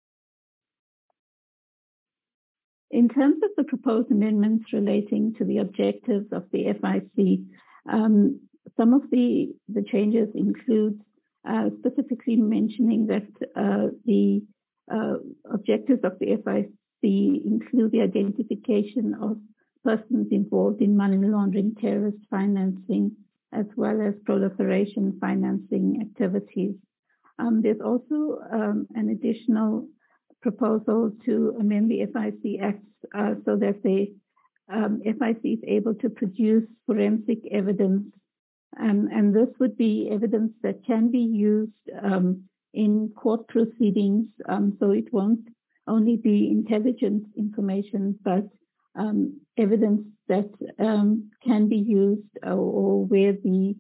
G: In terms of the proposed amendments relating to the objectives of the FIC, some of the changes include specifically mentioning that the objectives of the FIC include the identification of persons involved in money laundering, terrorist financing, as well as proliferation financing activities. There's also an additional proposal to amend the FIC Act so that the FIC is able to produce forensic evidence, and this would be evidence that can be used in court proceedings. So it won't only be intelligence information, but evidence that can be used or where the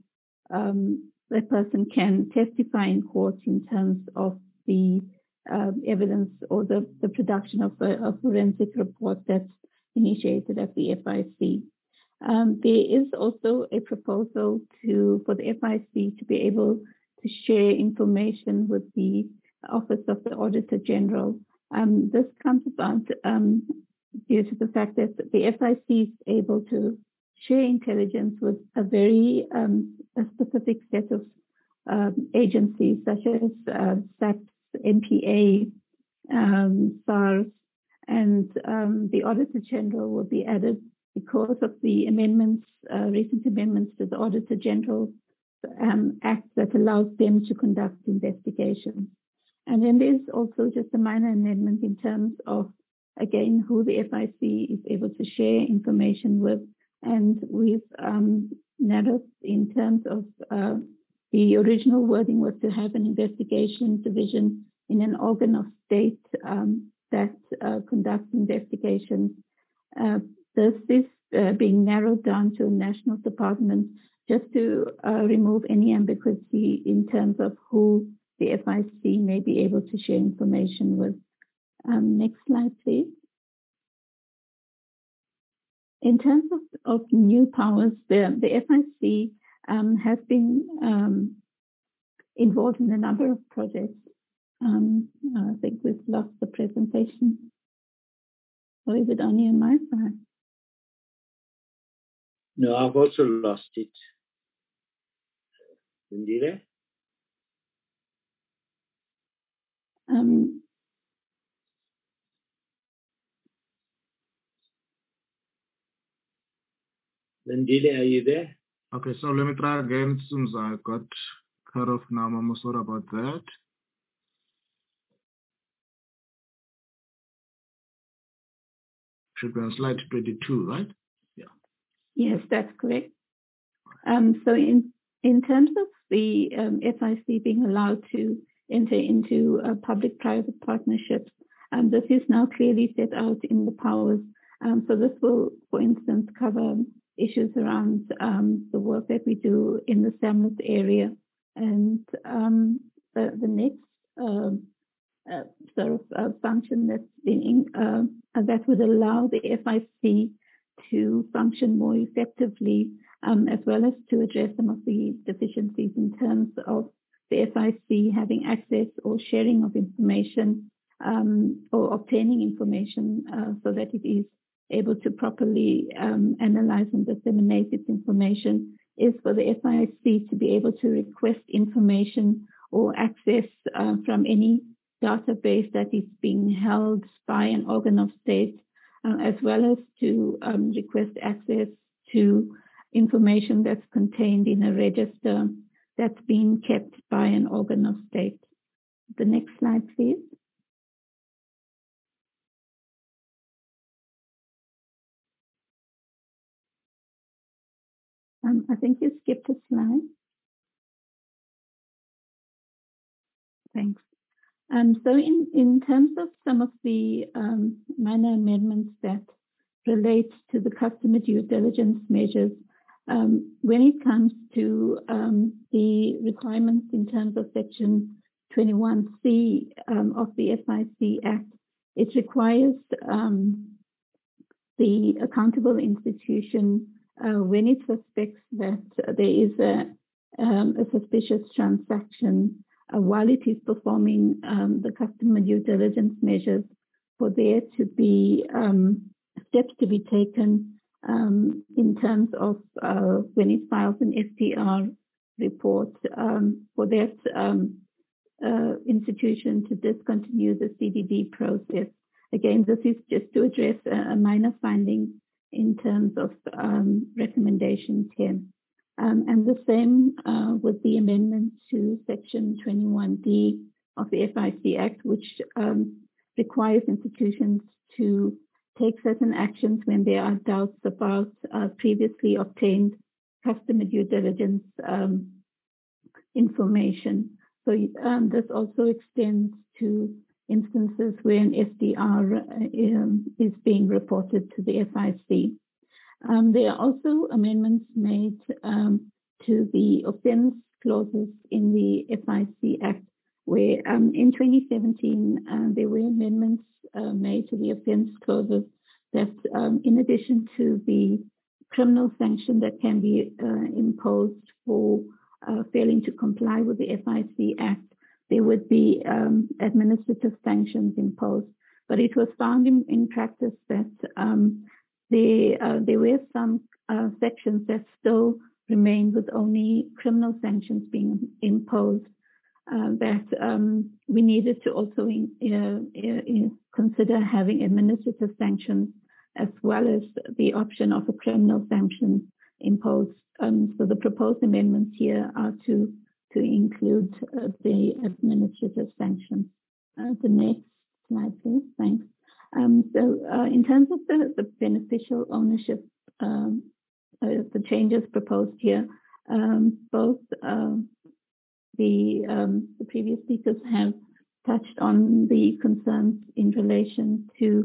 G: person can testify in court in terms of the evidence or the production of a forensic report that's initiated at the FIC. There is also a proposal for the FIC to be able to share information with the Office of the Auditor General. This comes about due to the fact that the FIC is able to share intelligence with a very a specific set of agencies such as SAPS, NPA, SARS, and the Auditor General will be added because of the amendments, recent amendments to the Auditor General Act that allows them to conduct investigations. And then there's also just a minor amendment in terms of, again, who the FIC is able to share information with. And we've narrowed in terms of the original wording was to have an investigation division in an organ of state that conducts investigations. This is being narrowed down to a national department just to remove any ambiguity in terms of who the FIC may be able to share information with. Next slide, please. In terms of new powers, the FIC has been involved in a number of projects. I think we've lost the presentation. Or is it only on my side?
C: No, I've also lost it. Lindile? Lindile, are you there?
D: Okay, so let me try again since I got cut off now. I'm sorry about that. Should be on slide 22, right? Yeah.
G: Yes, that's correct. So in terms of the FIC being allowed to enter into public-private partnerships, this is now clearly set out in the powers. So this will, for instance, cover issues around the work that we do in the SAMLIT area. And the next sort of function that's been that would allow the FIC to function more effectively, as well as to address some of the deficiencies in terms of the FIC having access or sharing of information or obtaining information so that it is able to properly analyze and disseminate its information, is for the FIC to be able to request information or access from any database that is being held by an organ of state as well as to request access to information that's contained in a register that's being kept by an organ of state. The next slide, please. I think you skipped a slide. Thanks. So in terms of some of the minor amendments that relate to the customer due diligence measures, when it comes to the requirements in terms of Section 21C of the FIC Act, it requires the accountable institution, when it suspects that there is a suspicious transaction, while it is performing the customer due diligence measures, for there to be steps to be taken in terms of when it files an STR report, for that institution to discontinue the CDD process. Again, this is just to address a minor finding in terms of recommendation 10. And the same with the amendment to Section 21D of the FIC Act, which requires institutions to take certain actions when there are doubts about previously obtained customer due diligence information. So this also extends to instances where an SDR is being reported to the FIC. There are also amendments made to the offense clauses in the FIC Act, where in 2017 there were amendments made to the offense clauses that, in addition to the criminal sanction that can be imposed for failing to comply with the FIC Act, there would be administrative sanctions imposed. But it was found in practice that there were some sections that still remained with only criminal sanctions being imposed, that we needed to also consider having administrative sanctions as well as the option of a criminal sanction imposed. So the proposed amendments here are to include the administrative sanctions. The next slide, please. Thanks. So in terms of the beneficial ownership, the changes proposed here, both the previous speakers have touched on the concerns in relation to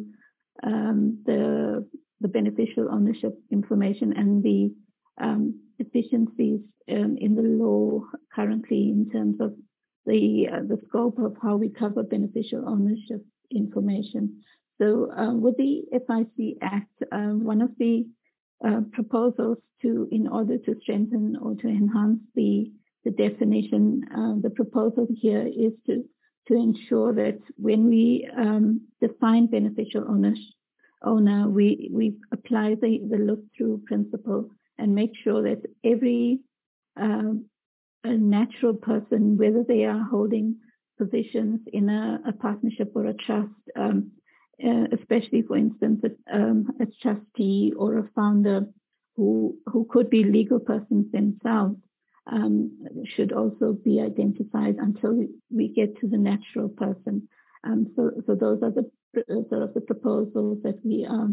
G: the beneficial ownership information and the deficiencies in the law currently in terms of the scope of how we cover beneficial ownership information. So with the FIC Act, one of the proposals in order to strengthen or to enhance the definition, the proposal here is to ensure that when we define beneficial owner, we apply the look-through principle and make sure that every a natural person, whether they are holding positions in a partnership or a trust, especially, for instance, a trustee or a founder who could be legal persons themselves, should also be identified until we get to the natural person. So those are the sort of the proposals that we are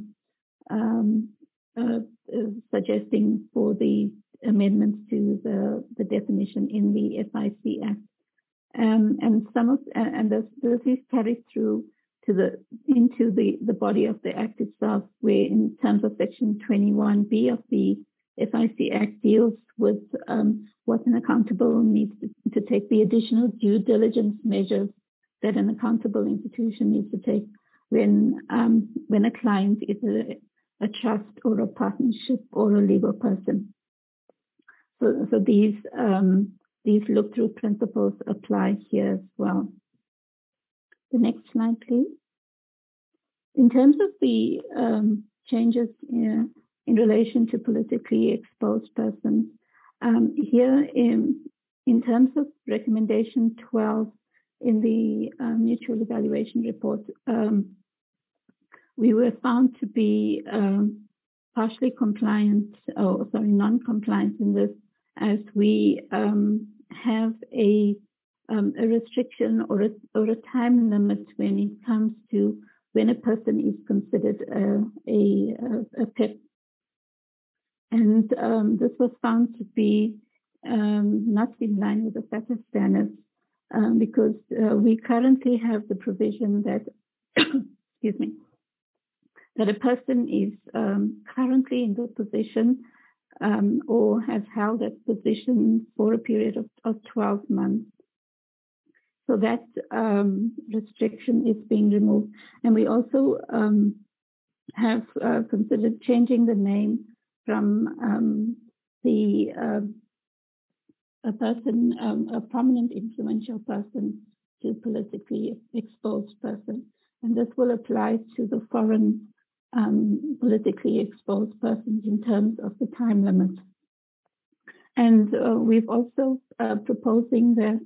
G: suggesting for the amendments to the definition in the FIC Act. And some of this is carried through into the body of the Act itself, where in terms of Section 21B of the FIC Act deals with what an accountable needs to take, the additional due diligence measures that an accountable institution needs to take when a client is a trust or a partnership or a legal person. So these look-through principles apply here as well. The next slide, please. In terms of the changes in relation to politically exposed persons, here in terms of recommendation 12 in the mutual evaluation report, we were found to be partially compliant, non-compliant in this, as we have a restriction or a time limit when it comes to when a person is considered a PEP. And this was found to be not in line with the FATF standards because we currently have the provision that, excuse me, that a person is currently in the position or has held that position for a period of 12 months. So that restriction is being removed. And we also have considered changing the name from a prominent influential person to politically exposed person. And this will apply to the foreign politically exposed persons in terms of the time limit. And we've also proposing that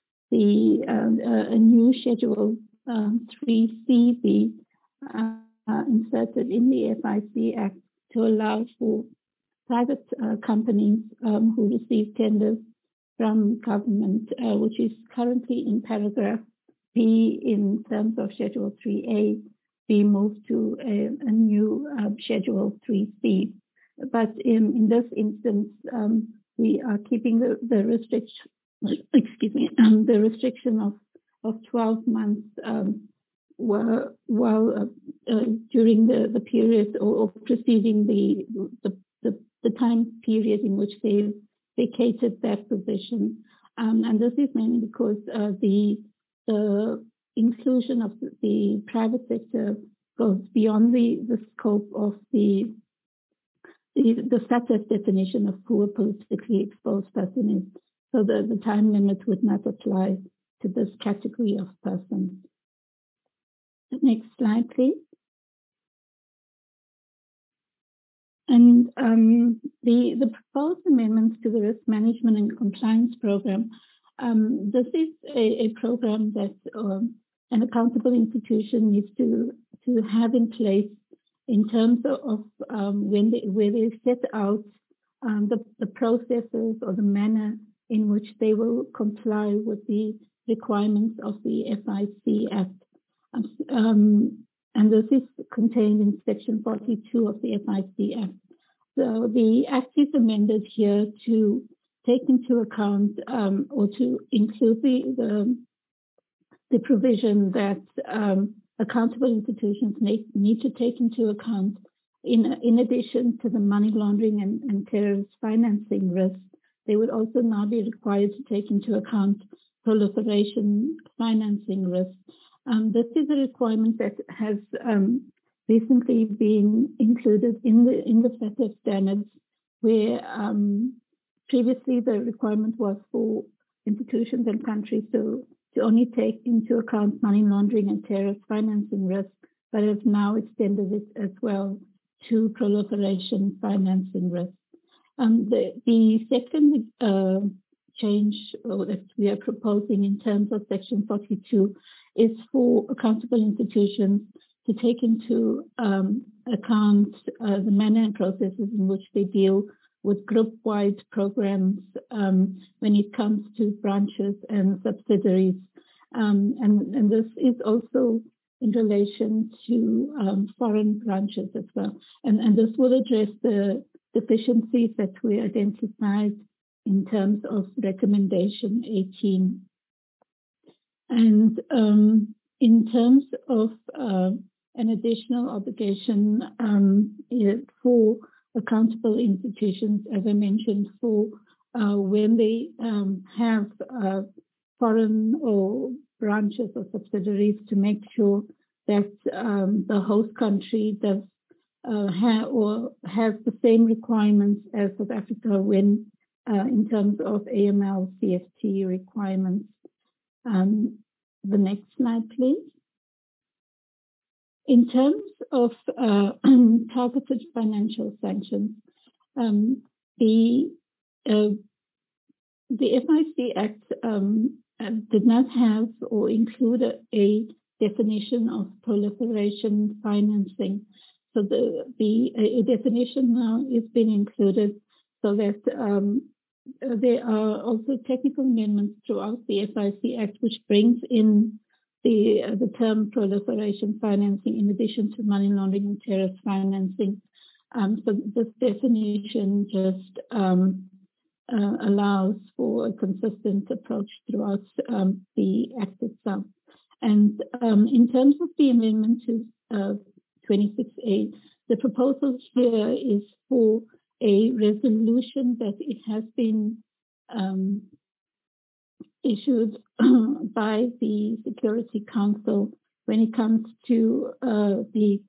G: a new Schedule 3C be inserted in the FIC Act to allow for private companies who receive tenders from government, which is currently in paragraph B in terms of Schedule 3A, be moved to a new Schedule 3C. But in this instance, we are keeping the restriction. The restriction of 12 months while during the period or preceding the time period in which they vacated that position, and this is mainly because the inclusion of the private sector goes beyond the scope of the FATF definition of who a politically exposed person is. So the time limit would not apply to this category of persons. Next slide, please. And the proposed amendments to the Risk Management and Compliance Program, this is a program that an accountable institution needs to have in place in terms of where they set out the processes or the manner in which they will comply with the requirements of the FIC Act. And this is contained in Section 42 of the FIC Act. So the Act is amended here to take into account or to include the provision that accountable institutions need to take into account in addition to the money laundering and terrorist financing risks. They would also now be required to take into account proliferation financing risks. This is a requirement that has recently been included in the FATF standards, where previously the requirement was for institutions and countries to only take into account money laundering and terrorist financing risks, but have now extended it as well to proliferation financing risks. The second change that we are proposing in terms of Section 42 is for accountable institutions to take into account the manner and processes in which they deal with group-wide programs when it comes to branches and subsidiaries. And this is also in relation to foreign branches as well. And this will address the deficiencies that we identified in terms of recommendation 18. And in terms of an additional obligation for accountable institutions, as I mentioned, for when they have foreign or branches or subsidiaries, to make sure that the host country does has the same requirements as South Africa when in terms of AML CFT requirements. The next slide, please. In terms of targeted financial sanctions, the FIC Act did not have or include a definition of proliferation financing. So a definition now is being included so that there are also technical amendments throughout the FIC Act, which brings in the term proliferation financing in addition to money laundering and terrorist financing. So this definition just allows for a consistent approach throughout the Act itself. And in terms of the amendment to 26A, the proposal here is for a resolution that it has been issued by the Security Council when it comes to the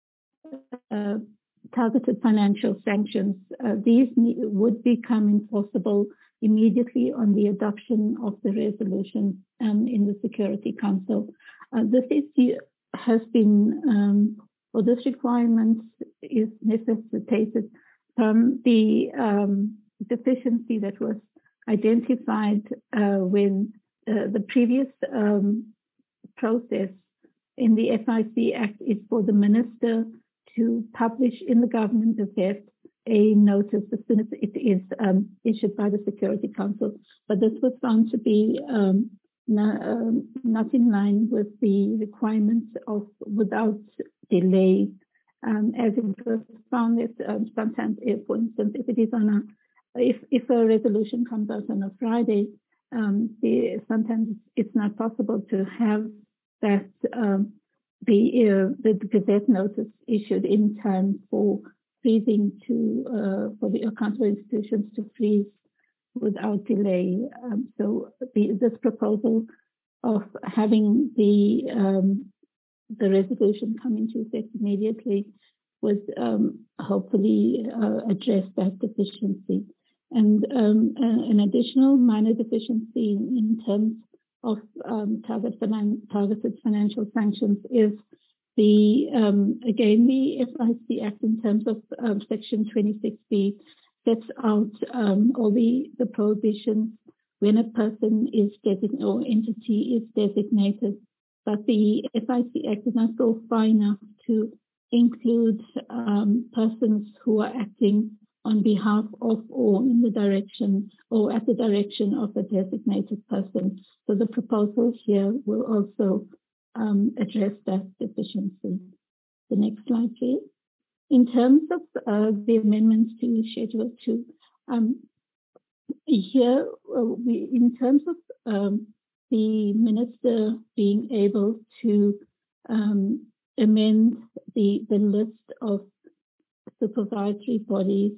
G: targeted financial sanctions. These would become enforceable immediately on the adoption of the resolution in the Security Council. This issue has been, or this requirement is necessitated from the deficiency that was identified when the previous process in the FIC Act is for the minister to publish in the Government Gazette a notice as soon as it is issued by the Security Council. But this was found to be not in line with the requirements of without delay, as it was found that sometimes, for instance, if it is on if a resolution comes out on a Friday, sometimes it's not possible to have that the Gazette notice issued in time for freezing for the accountable institutions to freeze without delay. So this proposal of having the resolution come into effect immediately would hopefully address that deficiency. And an additional minor deficiency in terms of targeted financial sanctions is again the FIC Act in terms of Section 26B sets out all the prohibitions when a person is designated or entity is designated. But the FIC Act does not go far enough to include persons who are acting on behalf of or in the direction or at the direction of a designated person. So the proposal here will also address that deficiency. The next slide, please. In terms of the amendments to Schedule 2, here in terms of the minister being able to amend the list of supervisory bodies,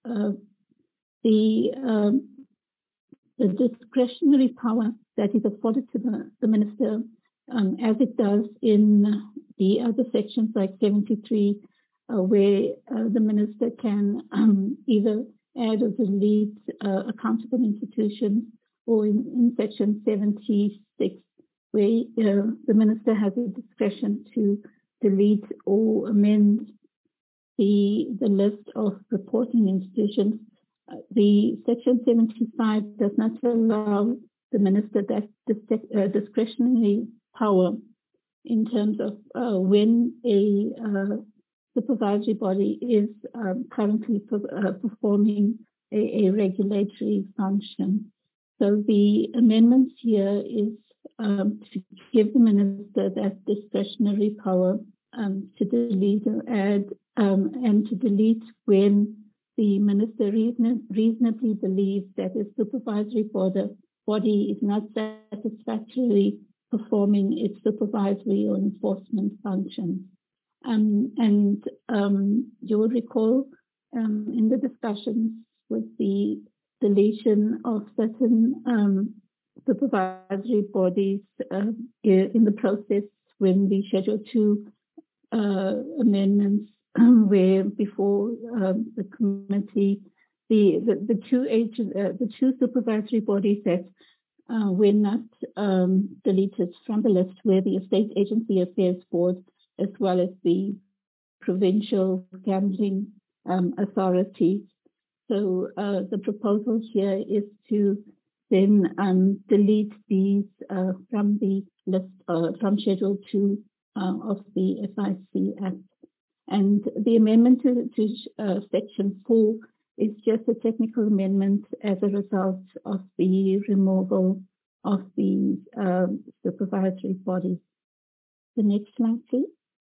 G: the discretionary power that is afforded to the minister, as it does in the other sections like 73, where the minister can either add or delete accountable institutions, or in section 76, where the minister has the discretion to delete or amend the list of reporting institutions. The section 75 does not allow the minister that discretionary power in terms of when a supervisory body is currently performing a regulatory function. So the amendments here is to give the minister that discretionary power to delete or add and to delete when the minister reasonably believes that the supervisory body is not satisfactorily performing its supervisory or enforcement functions. And you will recall in the discussions with the deletion of certain supervisory bodies in the process when the Schedule 2 amendments where before the committee, the two supervisory bodies that were not deleted from the list were the Estate Agency Affairs Board as well as the Provincial Gambling Authority. So the proposal here is to then delete these from the list, from Schedule 2 of the FIC Act. And the amendment to Section 4 is just a technical amendment as a result of the removal of the supervisory bodies. The next slide, please.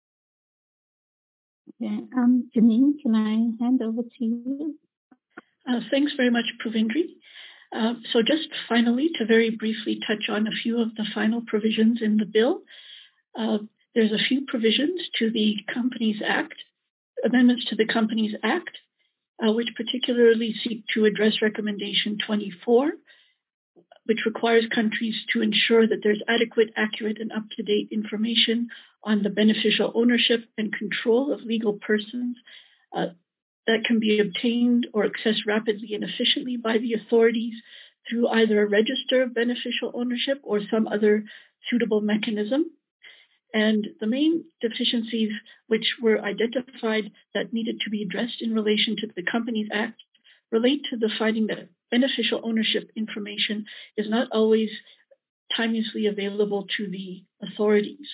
G: Yeah, Janine, can I hand over to you?
F: Thanks very much, Puvendri. So just finally, to very briefly touch on a few of the final provisions in the bill, there's a few provisions to the Companies Act, amendments to the Companies Act, which particularly seek to address Recommendation 24, which requires countries to ensure that there's adequate, accurate, and up-to-date information on the beneficial ownership and control of legal persons that can be obtained or accessed rapidly and efficiently by the authorities through either a register of beneficial ownership or some other suitable mechanism. And the main deficiencies which were identified that needed to be addressed in relation to the Companies Act relate to the finding that beneficial ownership information is not always timeously available to the authorities.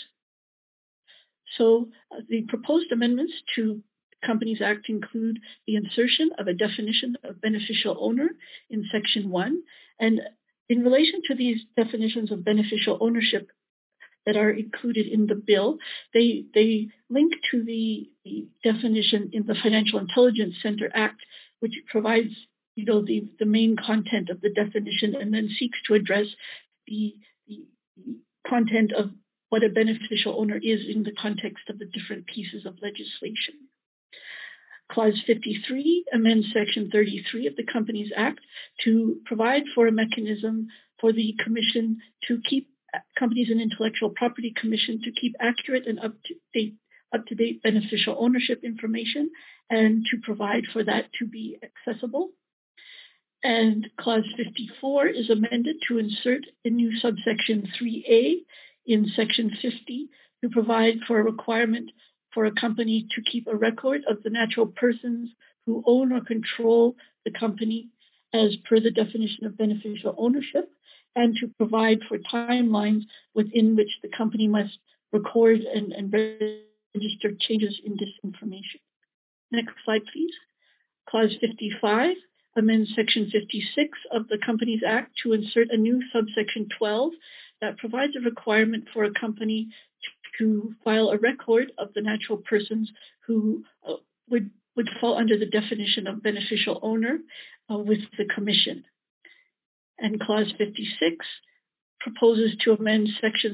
F: So the proposed amendments to Companies Act include the insertion of a definition of beneficial owner in Section 1. And in relation to these definitions of beneficial ownership that are included in the bill, they link to the definition in the Financial Intelligence Center Act, which provides the main content of the definition and then seeks to address the content of what a beneficial owner is in the context of the different pieces of legislation. Clause 53 amends Section 33 of the Companies Act to provide for a mechanism for the Commission to keep Companies and Intellectual Property Commission to keep accurate and up-to-date beneficial ownership information and to provide for that to be accessible. And Clause 54 is amended to insert a new subsection 3A in Section 50 to provide for a requirement for a company to keep a record of the natural persons who own or control the company as per the definition of beneficial ownership, and to provide for timelines within which the company must record and register changes in this information. Next slide, please. Clause 55 amends Section 56 of the Companies Act to insert a new subsection 12 that provides a requirement for a company to file a record of the natural persons who would fall under the definition of beneficial owner with the Commission. And Clause 56 proposes to amend Section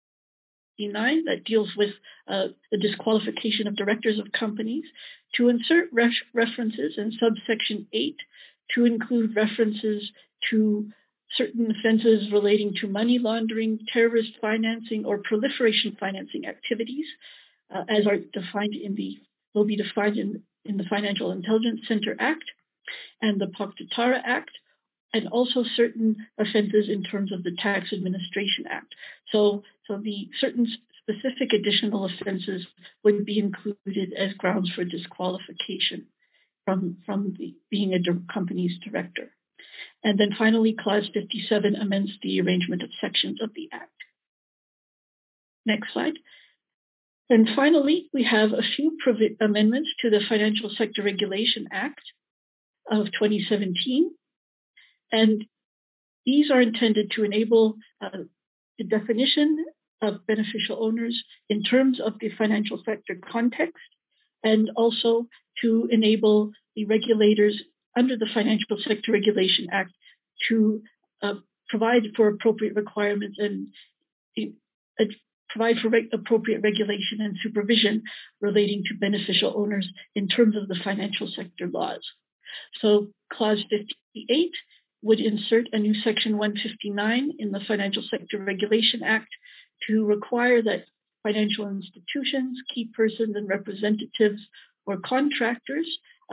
F: 69 that deals with the disqualification of directors of companies to insert references in subsection 8 to include references to certain offenses relating to money laundering, terrorist financing, or proliferation financing activities, as are defined will be defined in the Financial Intelligence Center Act and the POCTATARA Act, and also certain offenses in terms of the Tax Administration Act. So the certain specific additional offenses would be included as grounds for disqualification from being a company's director. And then finally, Clause 57 amends the arrangement of sections of the Act. Next slide. And finally, we have a few amendments to the Financial Sector Regulation Act of 2017. And these are intended to enable the definition of beneficial owners in terms of the financial sector context, and also to enable the regulators under the Financial Sector Regulation Act to provide for appropriate requirements and provide for appropriate regulation and supervision relating to beneficial owners in terms of the financial sector laws. So Clause 58 would insert a new Section 159 in the Financial Sector Regulation Act to require that financial institutions, key persons and representatives or contractors,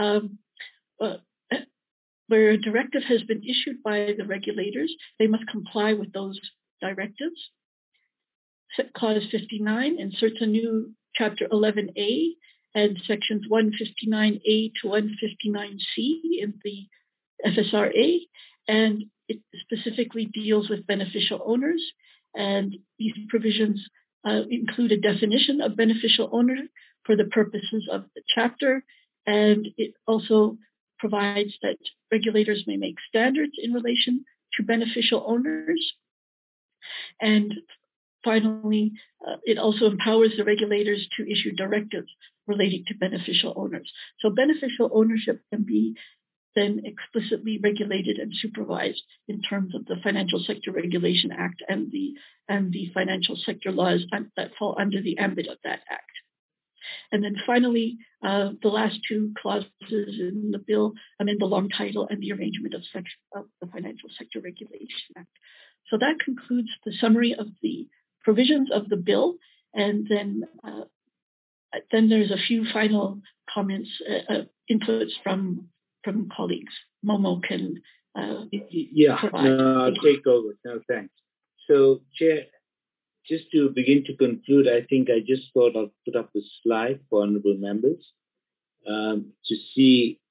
F: where a directive has been issued by the regulators, they must comply with those directives. Clause 59 inserts a new Chapter 11A and Sections 159A to 159C in the FSRA, and it specifically deals with beneficial owners, and these provisions include a definition of beneficial owner for the purposes of the chapter, and it also provides that regulators may make standards in relation to beneficial owners. And finally, it also empowers the regulators to issue directives relating to beneficial owners. So beneficial ownership can be then explicitly regulated and supervised in terms of the Financial Sector Regulation Act and the financial sector laws that fall under the ambit of that act. And then finally, the last two clauses in the bill amend the long title and the arrangement of the Financial Sector Regulation Act. So that concludes the summary of the provisions of the bill. And then there's a few final comments, inputs from colleagues. Momo can provide.
C: No, I'll take over. No, thanks. So, Chair, just to begin to conclude, I think I just thought I'll put up a slide for honourable members to see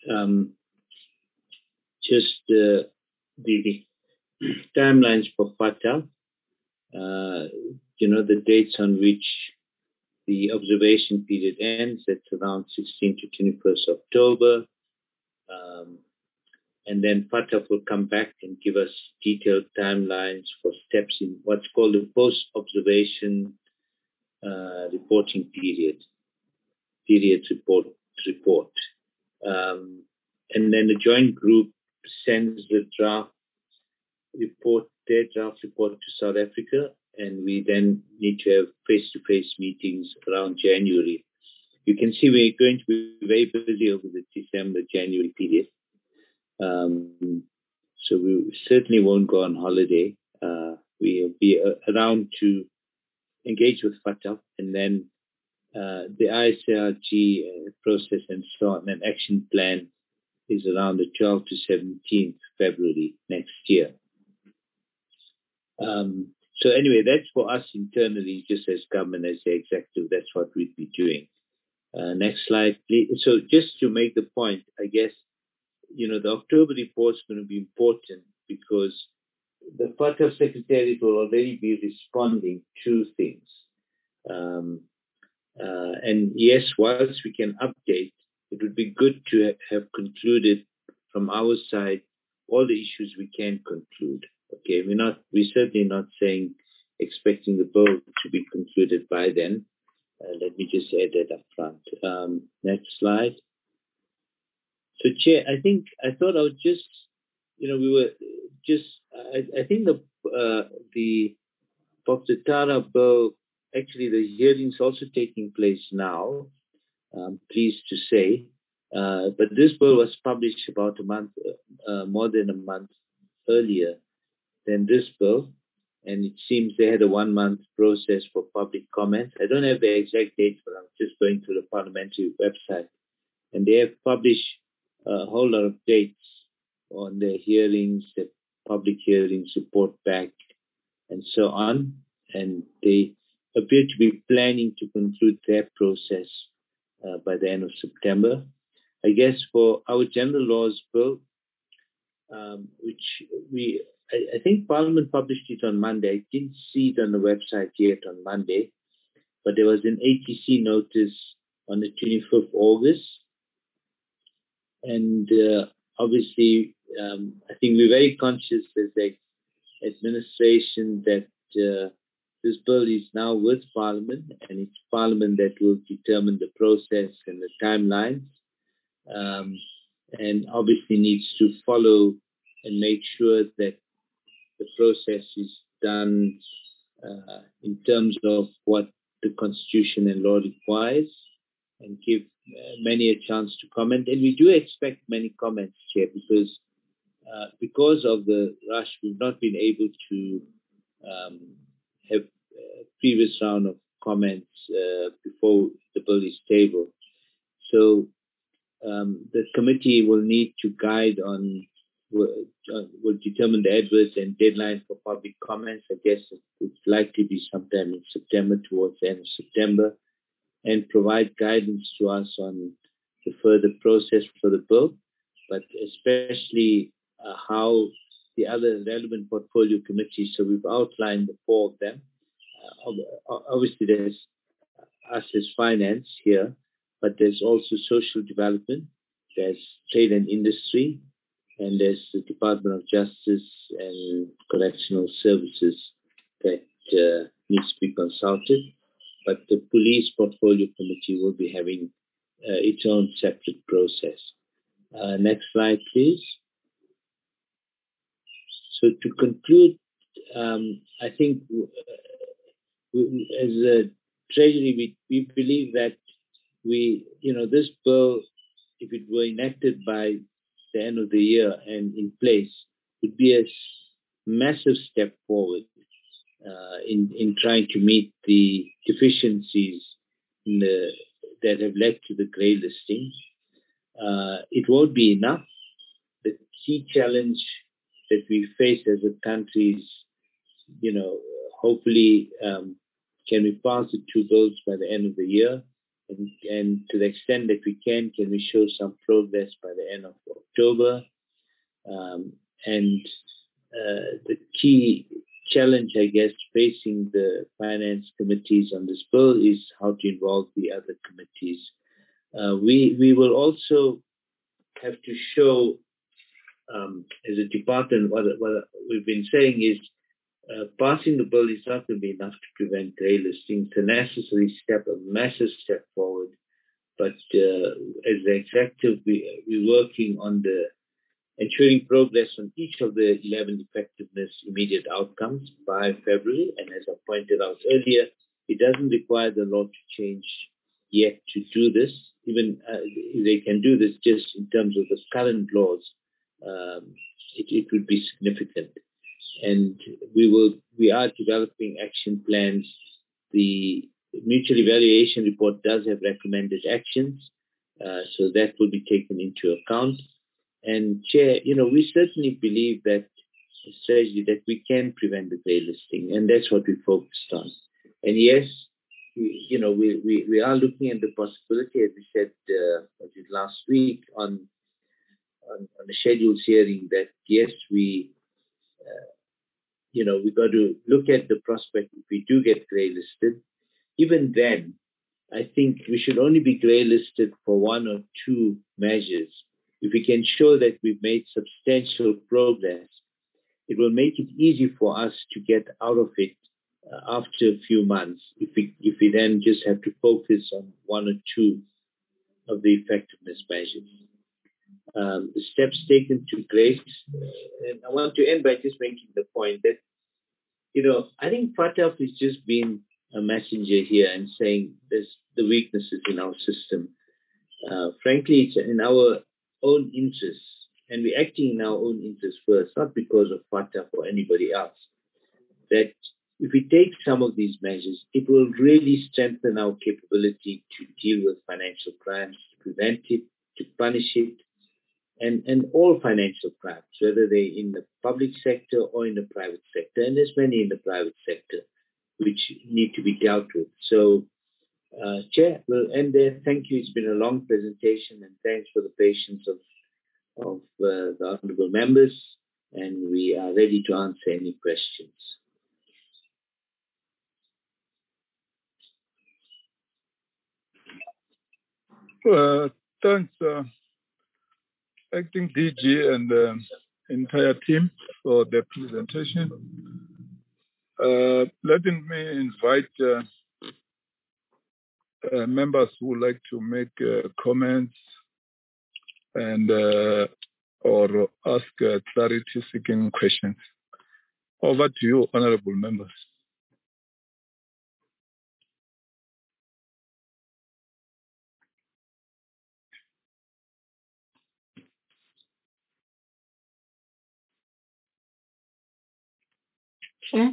C: just the timelines for FATF, the dates on which the observation period ends. That's around 16 to 21st October. And then FATF will come back and give us detailed timelines for steps in what's called the post-observation reporting period report. And then the joint group sends the draft report to South Africa, and we then need to have face-to-face meetings around January. You can see we're going to be very busy over the December-January period. So we certainly won't go on holiday. We'll be around to engage with FATF, and then the ISRG process and so on, an action plan is around the 12th to 17th February next year. So anyway, that's for us internally, just as government, as the executive, that's what we'd be doing. Next slide, please. So just to make the point, I guess, the October report is going to be important because the FATF Secretariat will already be responding to things. And yes, whilst we can update, it would be good to have concluded from our side all the issues we can conclude. Okay, we're certainly not expecting the bill to be concluded by then. Let me just add that up front. Next slide. So, Chair, I thought I would just, I think the Dr. Tara bill, actually the hearing's also taking place now, I'm pleased to say. But this bill was published about more than a month earlier than this bill. And it seems they had a 1-month process for public comments. I don't have the exact date, but I'm just going to the parliamentary website. And they have published a whole lot of dates on their hearings, the public hearings, report back, and so on. And they appear to be planning to conclude their process by the end of September. I guess for our general laws bill, which I think Parliament published it on Monday. I didn't see it on the website yet on Monday, but there was an ATC notice on the 25th August. And obviously, I think we're very conscious as the administration that this bill is now with Parliament, and it's Parliament that will determine the process and the timelines, and obviously needs to follow and make sure that the process is done in terms of what the Constitution and law requires, and give many a chance to comment. And we do expect many comments, Chair, because of the rush, we've not been able to have a previous round of comments before the bill is tabled. So the committee will need to guide on, will determine the adverse and deadline for public comments. I guess it's likely to be sometime in September, towards the end of September, and provide guidance to us on the further process for the bill, but especially how the other relevant portfolio committees. So we've outlined the 4 of them. Obviously, there's us as finance here, but there's also social development, there's trade and industry, and there's the Department of Justice and Correctional Services that needs to be consulted. But the police portfolio committee will be having its own separate process. Next slide, please. So to conclude, I think as a Treasury, we believe that this bill, if it were enacted by the end of the year and in place, would be a massive step forward in trying to meet the deficiencies that have led to the grey listing. It won't be enough. The key challenge that we face as a country is, hopefully can we pass the 2 bills by the end of the year? And to the extent that we can we show some progress by the end of October? The key challenge, I guess, facing the finance committees on this bill is how to involve the other committees. We will also have to show, as a department, what we've been saying is passing the bill is not going to be enough to prevent grey listing. It's a necessary step, a massive step forward. But as the executive, we're working on ensuring progress on each of the 11 effectiveness immediate outcomes by February. And as I pointed out earlier, it doesn't require the law to change yet to do this. Even if they can do this just in terms of the current laws, it would be significant. And we are developing action plans. The mutual evaluation report does have recommended actions, so that will be taken into account. And Chair, we certainly believe that strategy that we can prevent the grey listing, and that's what we focused on. And yes, we are looking at the possibility, as we said last week on the scheduled hearing, that yes, we got to look at the prospect if we do get grey listed. Even then, I think we should only be grey listed for 1 or 2 measures. If we can show that we've made substantial progress, it will make it easy for us to get out of it after a few months. If we then just have to focus on 1 or 2 of the effectiveness measures. The steps taken to grace, and I want to end by just making the point that, I think FATF is just being a messenger here and saying there's the weaknesses in our system. Frankly, it's in our own interests, and we're acting in our own interests first, not because of FATF or anybody else. That if we take some of these measures, it will really strengthen our capability to deal with financial crimes, to prevent it, to punish it, and all financial crimes, whether they're in the public sector or in the private sector. And there's many in the private sector which need to be dealt with. So, Chair, we'll end there. Thank you. It's been a long presentation, and thanks for the patience of the honourable members. And we are ready to answer any questions.
A: Thanks, Acting DG and the entire team for the presentation. Let me invite members who would like to make comments and or ask clarity-seeking questions. Over to you, honourable members.
B: Chair?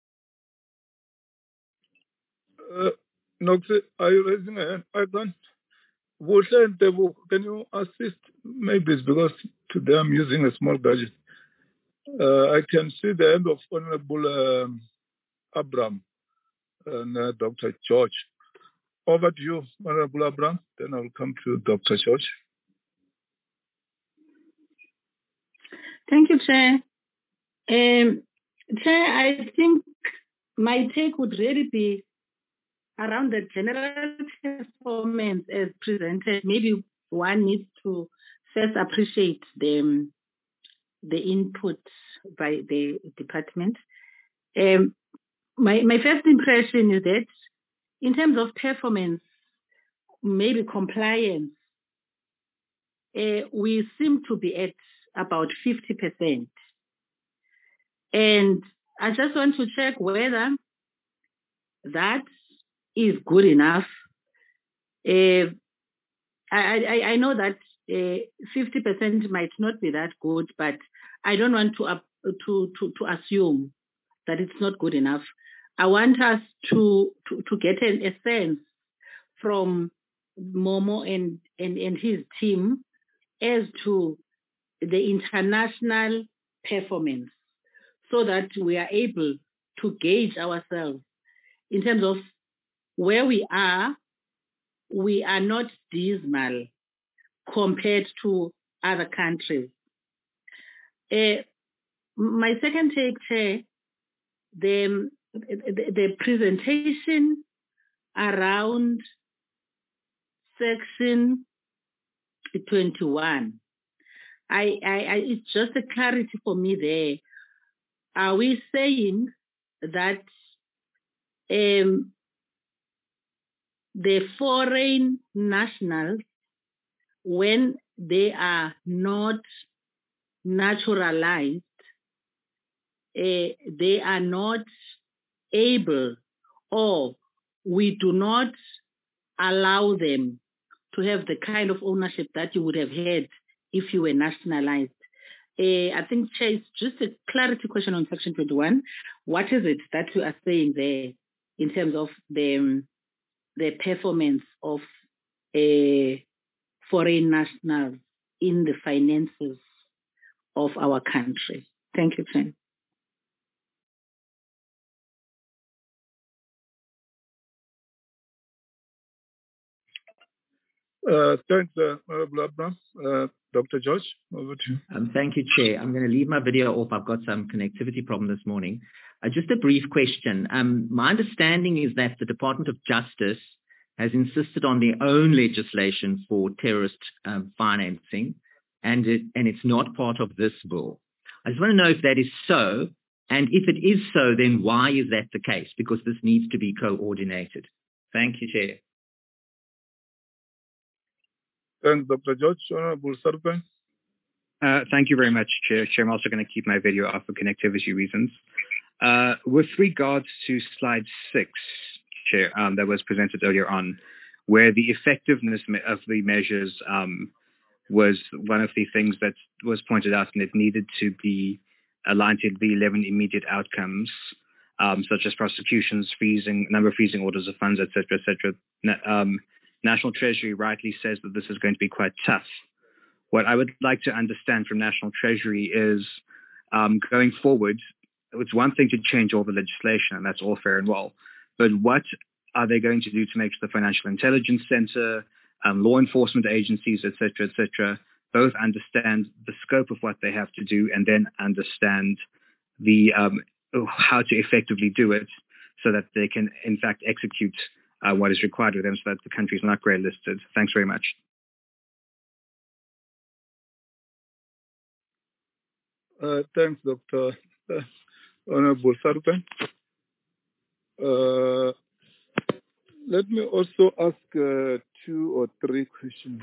A: Noxie, are you raising a hand? I can't. Can you assist? Maybe it's because today I'm using a small gadget. I can see the end of Honorable Abraham and Dr. George. Over to you, Honorable Abraham. Then I'll come to Dr. George.
B: Thank you, Chair. Chair, I think my take would really be around the general performance as presented. Maybe one needs to first appreciate the input by the department. My first impression is that in terms of performance, maybe compliance, we seem to be at about 50%. And I just want to check whether that is good enough. I know that 50% might not be that good, but I don't want to assume that it's not good enough. I want us to get a sense from Momo and his team as to the international performance, so that we are able to gauge ourselves in terms of where we are not dismal compared to other countries. My second take, Chair, the presentation around section 21. It's just a clarity for me there. Are we saying that the foreign nationals, when they are not naturalized, they are not able, or we do not allow them to have the kind of ownership that you would have had if you were nationalized? I think, Chair, it's just a clarity question on Section 21. What is it that you are saying there in terms of the performance of foreign nationals in the finances of our country? Thank you, Chair.
A: Thanks, Honorable Abraham. Dr. George, over to you.
H: Thank you, Chair. I'm going to leave my video off. I've got some connectivity problem this morning. Just a brief question. My understanding is that the Department of Justice has insisted on their own legislation for terrorist financing, and it's not part of this bill. I just want to know if that is so, and if it is so, then why is that the case? Because this needs to be coordinated. Thank you, Chair.
A: Thanks, Dr. George. Honorable Sarpan.
I: Thank you very much, Chair. I'm also going to keep my video off for connectivity reasons. With regards to slide 6, Chair, that was presented earlier on, where the effectiveness of the measures was one of the things that was pointed out, and it needed to be aligned to the 11 immediate outcomes, such as prosecutions, number of freezing orders of funds, etc., etc. National Treasury rightly says that this is going to be quite tough. What I would like to understand from National Treasury is, going forward, it's one thing to change all the legislation, and that's all fair and well, but what are they going to do to make sure the Financial Intelligence Center, law enforcement agencies, etc., both understand the scope of what they have to do, and then understand the how to effectively do it, so that they can, in fact, execute what is required of them, so that the country is not grey listed. Thanks very much.
A: Thanks, Dr. Honorable Sarpan. Let me also ask 2 or 3 questions.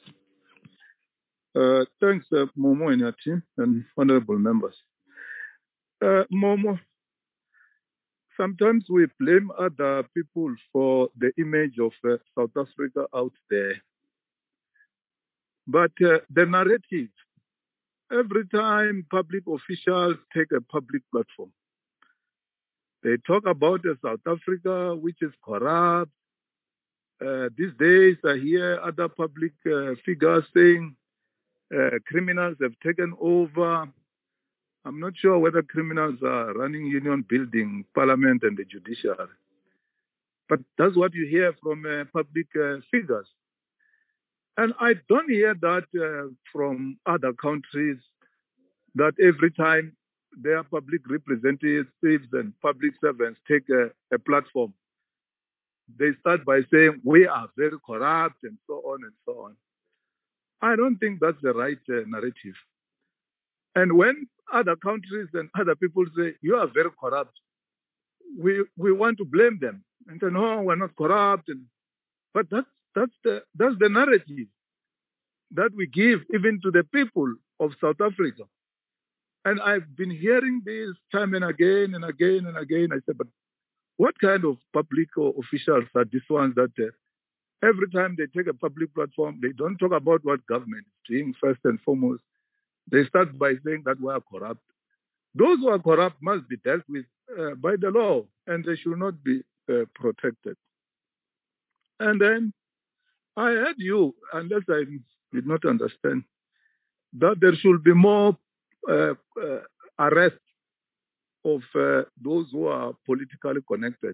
A: Thanks, Momo and your team and honorable members. Momo, sometimes we blame other people for the image of South Africa out there. But the narrative, every time public officials take a public platform, they talk about a South Africa which is corrupt. These days I hear other public figures saying criminals have taken over. I'm not sure whether criminals are running union building, parliament and the judiciary. But that's what you hear from public figures. And I don't hear that from other countries, that every time their public representatives and public servants take a platform, they start by saying, we are very corrupt and so on and so on. I don't think that's the right narrative. And when other countries and other people say, you are very corrupt, we want to blame them and say, no, we're not corrupt. But that's the narrative that we give even to the people of South Africa. And I've been hearing this time and again and again and again. I said, but what kind of public officials are these ones that every time they take a public platform, they don't talk about what government is doing first and foremost. They start by saying that we are corrupt. Those who are corrupt must be dealt with by the law, and they should not be protected. And then I heard you, unless I did not understand, that there should be more arrest of those who are politically connected.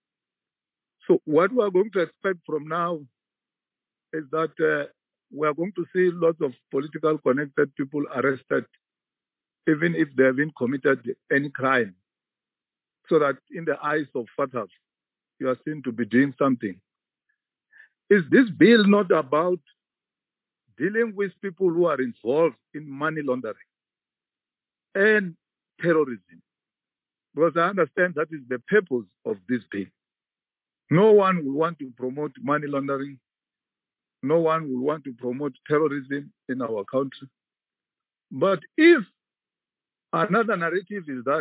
A: So what we are going to expect from now is that we are going to see lots of political connected people arrested, even if they haven't committed any crime, so that in the eyes of FATF, you are seen to be doing something. Is this bill not about dealing with people who are involved in money laundering and terrorism? Because I understand that is the purpose of this bill. No one will want to promote money laundering. No one will want to promote terrorism in our country. But if another narrative is that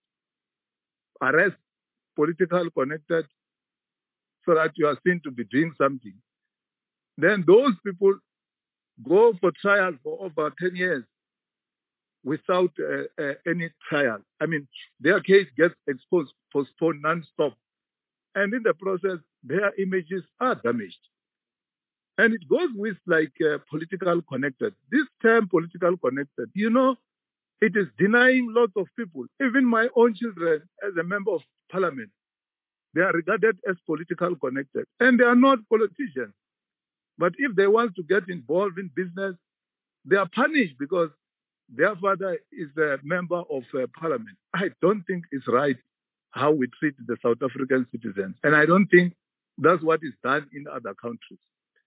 A: arrest political connected so that you are seen to be doing something, then those people go for trial for over 10 years without any trial. I mean, their case gets exposed, postponed non-stop. And in the process, their images are damaged. And it goes with like political connected. This term political connected, you know, it is denying lots of people, even my own children as a member of parliament, they are regarded as political connected. And they are not politicians. But if they want to get involved in business, they are punished because their father is a member of parliament. I don't think it's right how we treat the South African citizens. And I don't think that's what is done in other countries.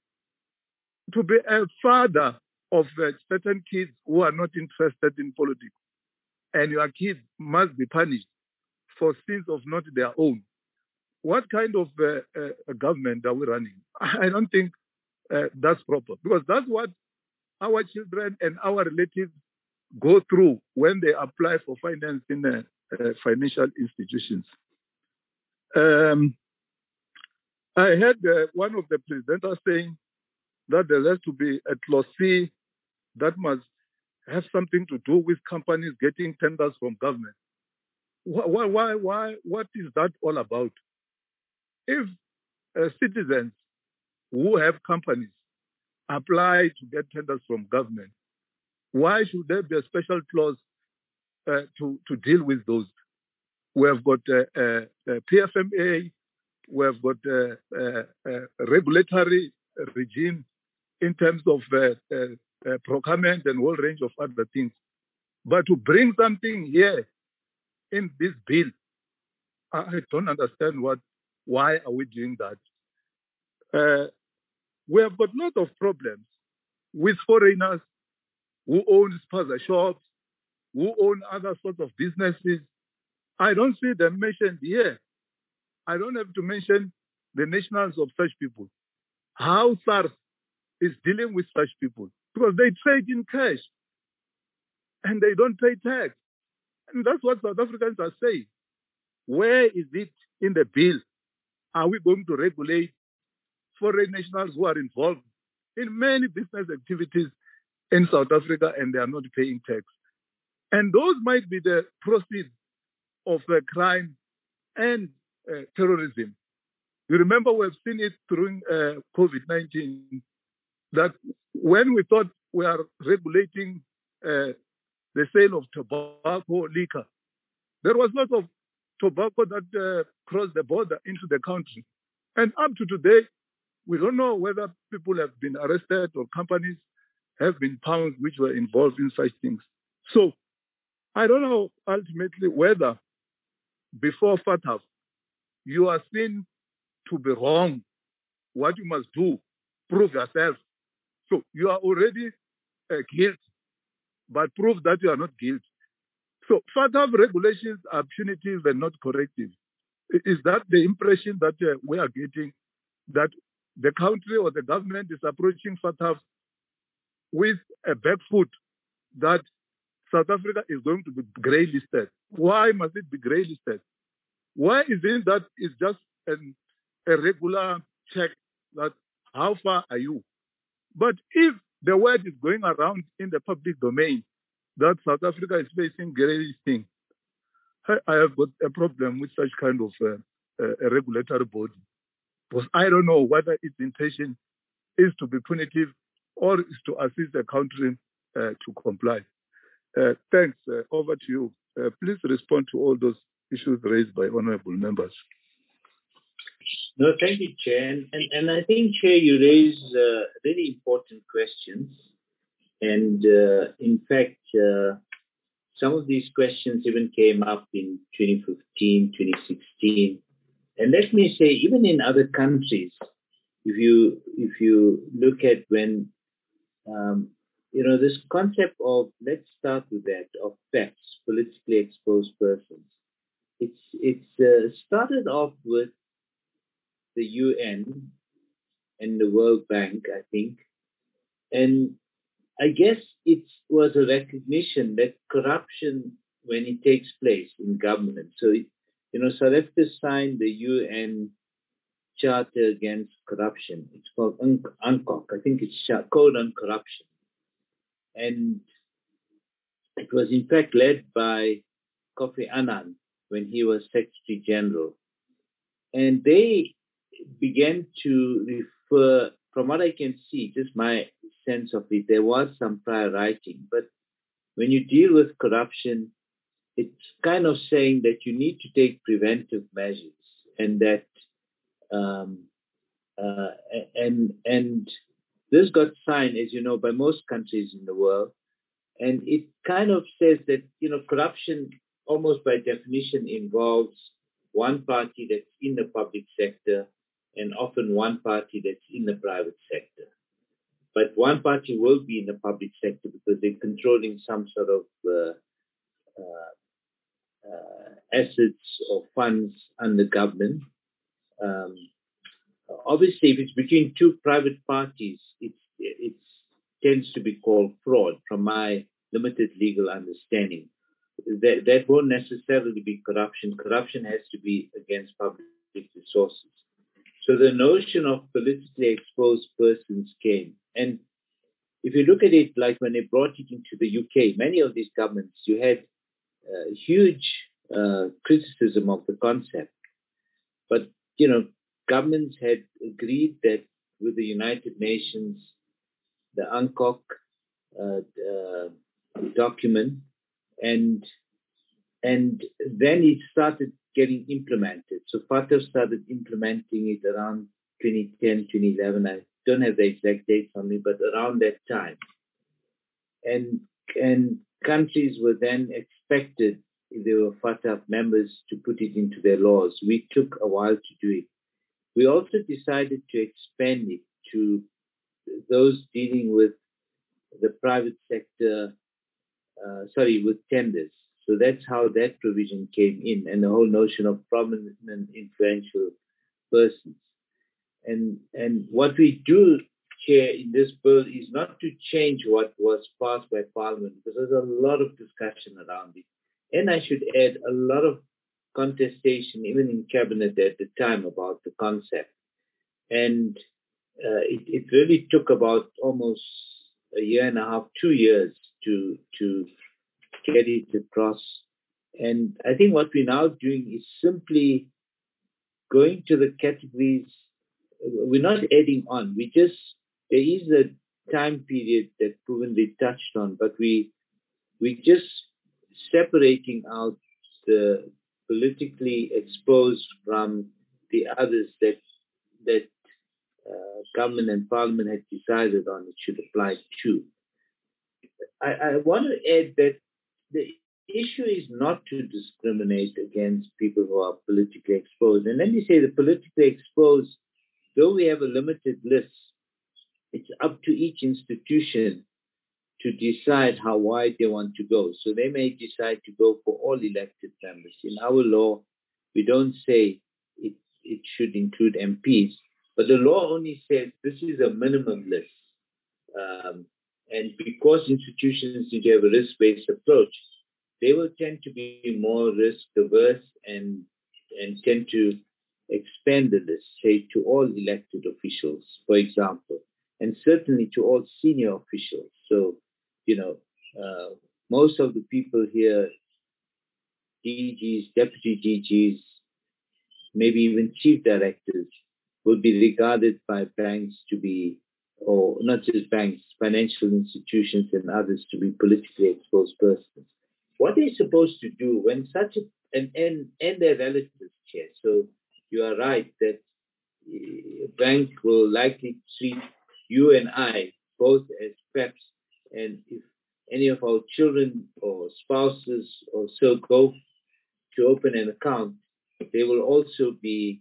A: To be a father of certain kids who are not interested in politics, and your kids must be punished for sins of not their own. What kind of a government are we running? I don't think that's proper, because that's what our children and our relatives go through when they apply for finance in financial institutions. I heard one of the presenters saying that there has to be a clause C that must have something to do with companies getting tenders from government. Why? What is that all about? If citizens who have companies apply to get tenders from government, why should there be a special clause to deal with those? We have got PFMA, we have got a regulatory regime in terms of procurement and a whole range of other things. But to bring something here in this bill, I don't understand why are we doing that? We have got a lot of problems with foreigners who own spaza shops, who own other sorts of businesses. I don't see them mentioned here. I don't have to mention the nationals of such people. How SARS is dealing with such people, because they trade in cash and they don't pay tax. And that's what South Africans are saying. Where is it in the bill? Are we going to regulate foreign nationals who are involved in many business activities in South Africa and they are not paying tax? And those might be the proceeds of crime and terrorism. You remember we've seen it during COVID-19, that when we thought we are regulating the sale of tobacco, liquor, there was lots of tobacco that crossed the border into the country. And up to today, we don't know whether people have been arrested or companies have been found which were involved in such things. So I don't know ultimately whether before FATF you are seen to be wrong. What you must do, prove yourself. So you are already guilty, but prove that you are not guilty. So FATF regulations are punitive and not corrective. Is that the impression that we are getting, that the country or the government is approaching FATF with a back foot, that South Africa is going to be grey listed? Why must it be grey listed? Why is it that it's just a regular check that how far are you? But if the word is going around in the public domain that South Africa is facing grey listing, I have got a problem with such kind of a regulatory body, because I don't know whether its intention is to be punitive or is to assist the country to comply. Thanks. Over to you. Please respond to all those issues raised by honorable members.
C: No, thank you, Chair. And I think, Chair, you raise really important questions. And in fact, some of these questions even came up in 2015, 2016. And let me say, even in other countries, if you look at when, this concept of, let's start with that, of PEPs, politically exposed persons. It's started off with the UN and the World Bank, I think. And I guess it was a recognition that corruption, when it takes place in government, so, South Africa signed the UN Charter Against Corruption. It's called UNCOC. I think it's Code on Corruption. And it was in fact led by Kofi Annan when he was Secretary General. And they began to refer, from what I can see, just my sense of it, there was some prior writing. But when you deal with corruption, it's kind of saying that you need to take preventive measures, and that and this got signed, as you know, by most countries in the world. And it kind of says that, corruption almost by definition involves one party that's in the public sector and often one party that's in the private sector. But one party will be in the public sector because they're controlling some sort of assets or funds under government. Obviously, if it's between two private parties, it tends to be called fraud, from my limited legal understanding. That won't necessarily be corruption. Corruption has to be against public resources. So the notion of politically exposed persons came. And if you look at it, like when they brought it into the UK, many of these governments, you had huge criticism of the concept. But, governments had agreed that with the United Nations, the UNCOC document, and then it started getting implemented. So FATF started implementing it around 2010, 2011. I don't have the exact dates on me, but around that time. And countries were then expected, if they were FATF members, to put it into their laws. We took a while to do it. We also decided to expand it to those dealing with the private sector, with tenders. So that's how that provision came in, and the whole notion of prominent influential persons. And what we do, Chair, in this bill is not to change what was passed by Parliament, because there's a lot of discussion around it. And I should add, a lot of contestation, even in Cabinet at the time, about the concept. And it really took about almost a year and a half, 2 years to get it across. And I think what we're now doing is simply going to the categories. We're not adding on. There is a time period that Puvinli touched on, but we're just separating out the politically exposed from the others that government and Parliament had decided on it should apply to. I want to add that the issue is not to discriminate against people who are politically exposed. And let me say the politically exposed, though we have a limited list, it's up to each institution to decide how wide they want to go. So they may decide to go for all elected members. In our law, we don't say it should include MPs, but the law only says this is a minimum list. And because institutions need to have a risk-based approach, they will tend to be more risk-averse and tend to expand the list, say, to all elected officials, for example, and certainly to all senior officials. So, most of the people here, DGs, deputy DGs, maybe even chief directors, will be regarded by banks to be, or not just banks, financial institutions and others to be politically exposed persons. What they're supposed to do when such and their relatives, Chair. So you are right that a bank will likely treat you and I both as preps, and if any of our children or spouses or so go to open an account, they will also be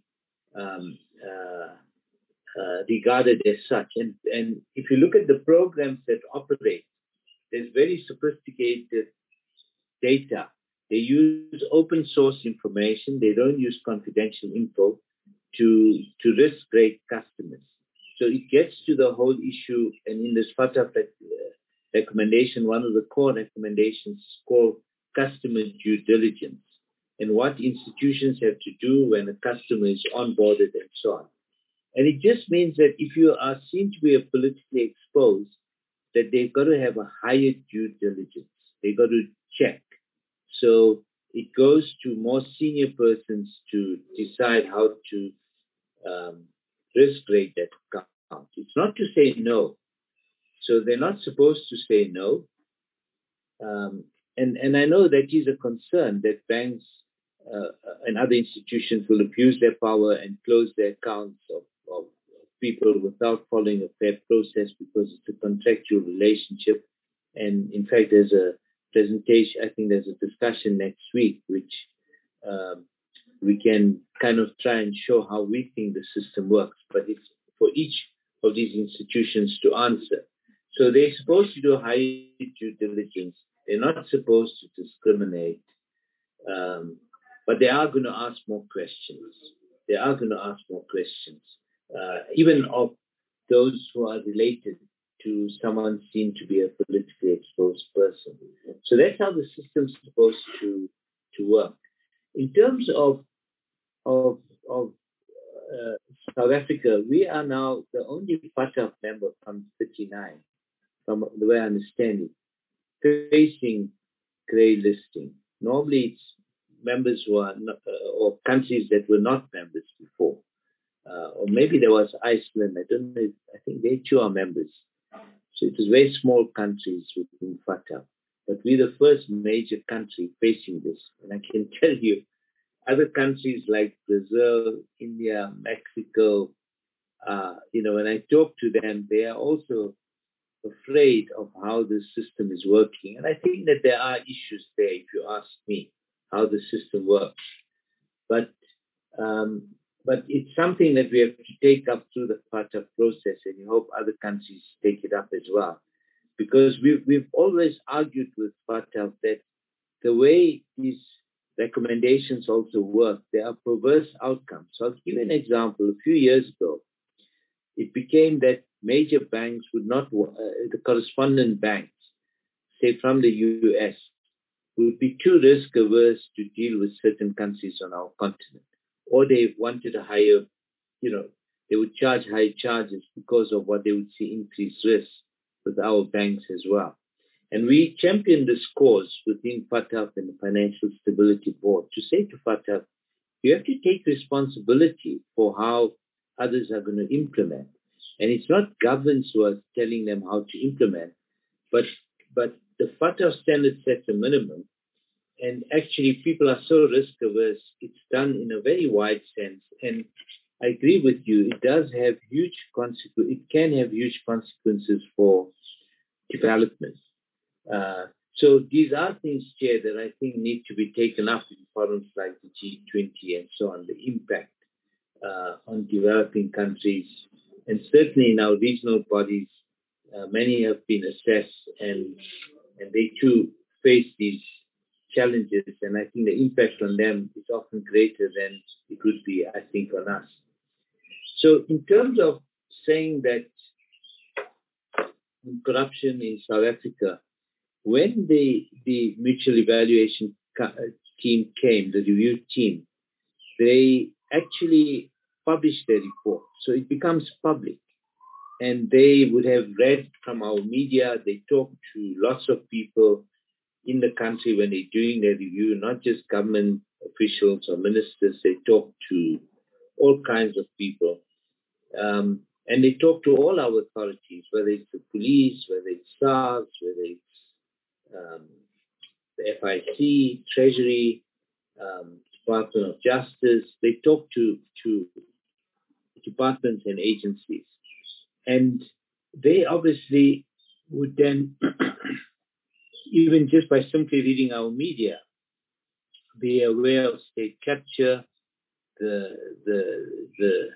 C: regarded as such. And if you look at the programs that operate, there's very sophisticated data. They use open source information. They don't use confidential info to risk rate customers. So it gets to the whole issue, and in this FATF recommendation, one of the core recommendations is called customer due diligence, and what institutions have to do when a customer is onboarded and so on. And it just means that if you are seen to be politically exposed, that they've got to have a higher due diligence. They've got to check. So it goes to more senior persons to decide how to risk rate that account. It's not to say no. So they're not supposed to say no. And I know that is a concern that banks and other institutions will abuse their power and close their accounts of people without following a fair process because it's a contractual relationship. And in fact, there's a presentation, I think there's a discussion next week, which we can kind of try and show how we think the system works. But it's for each of these institutions to answer. So they're supposed to do high due diligence. They're not supposed to discriminate. But they are going to ask more questions. They are going to ask more questions, even of those who are related to someone seen to be a politically exposed person. So that's how the system's supposed to work. In terms of South Africa, we are now the only FATF member from 39, from the way I understand it, facing grey listing. Normally it's members who are not, or countries that were not members before. Or maybe there was Iceland, I don't know, I think they too are members. So it was very small countries within FATF. But we're the first major country facing this. And I can tell you, other countries like Brazil, India, Mexico, when I talk to them, they are also afraid of how the system is working. And I think that there are issues there, if you ask me, how the system works. But it's something that we have to take up through the FATF process, and we hope other countries take it up as well. Because we've always argued with FATF that the way these recommendations also work, there are perverse outcomes. So I'll give you an example. A few years ago, it became that major banks would not, the correspondent banks, say from the US, would be too risk averse to deal with certain countries on our continent. Or they wanted a higher, they would charge high charges because of what they would see increased risk with our banks as well. And we championed this cause within FATF and the Financial Stability Board to say to FATF, you have to take responsibility for how others are going to implement. And it's not governments who are telling them how to implement, but the FATF standard sets a minimum. And actually, people are so risk averse, it's done in a very wide sense. And I agree with you, it does have huge consequences. It can have huge consequences for development. So these are things, Chair, that I think need to be taken up in forums like the G20 and so on, the impact on developing countries. And certainly in our regional bodies, many have been assessed and they too face these challenges. And I think the impact on them is often greater than it would be, I think, on us. So in terms of saying that corruption in South Africa, when the mutual evaluation team came, the review team, they actually published their report. So it becomes public. And they would have read from our media. They talk to lots of people in the country when they're doing their review, not just government officials or ministers. They talk to all kinds of people. And they talk to all our authorities, whether it's the police, whether it's SARS, whether it's the FIC, Treasury, Department of Justice. They talk to departments and agencies. And they obviously would then, even just by simply reading our media, be aware of state capture, the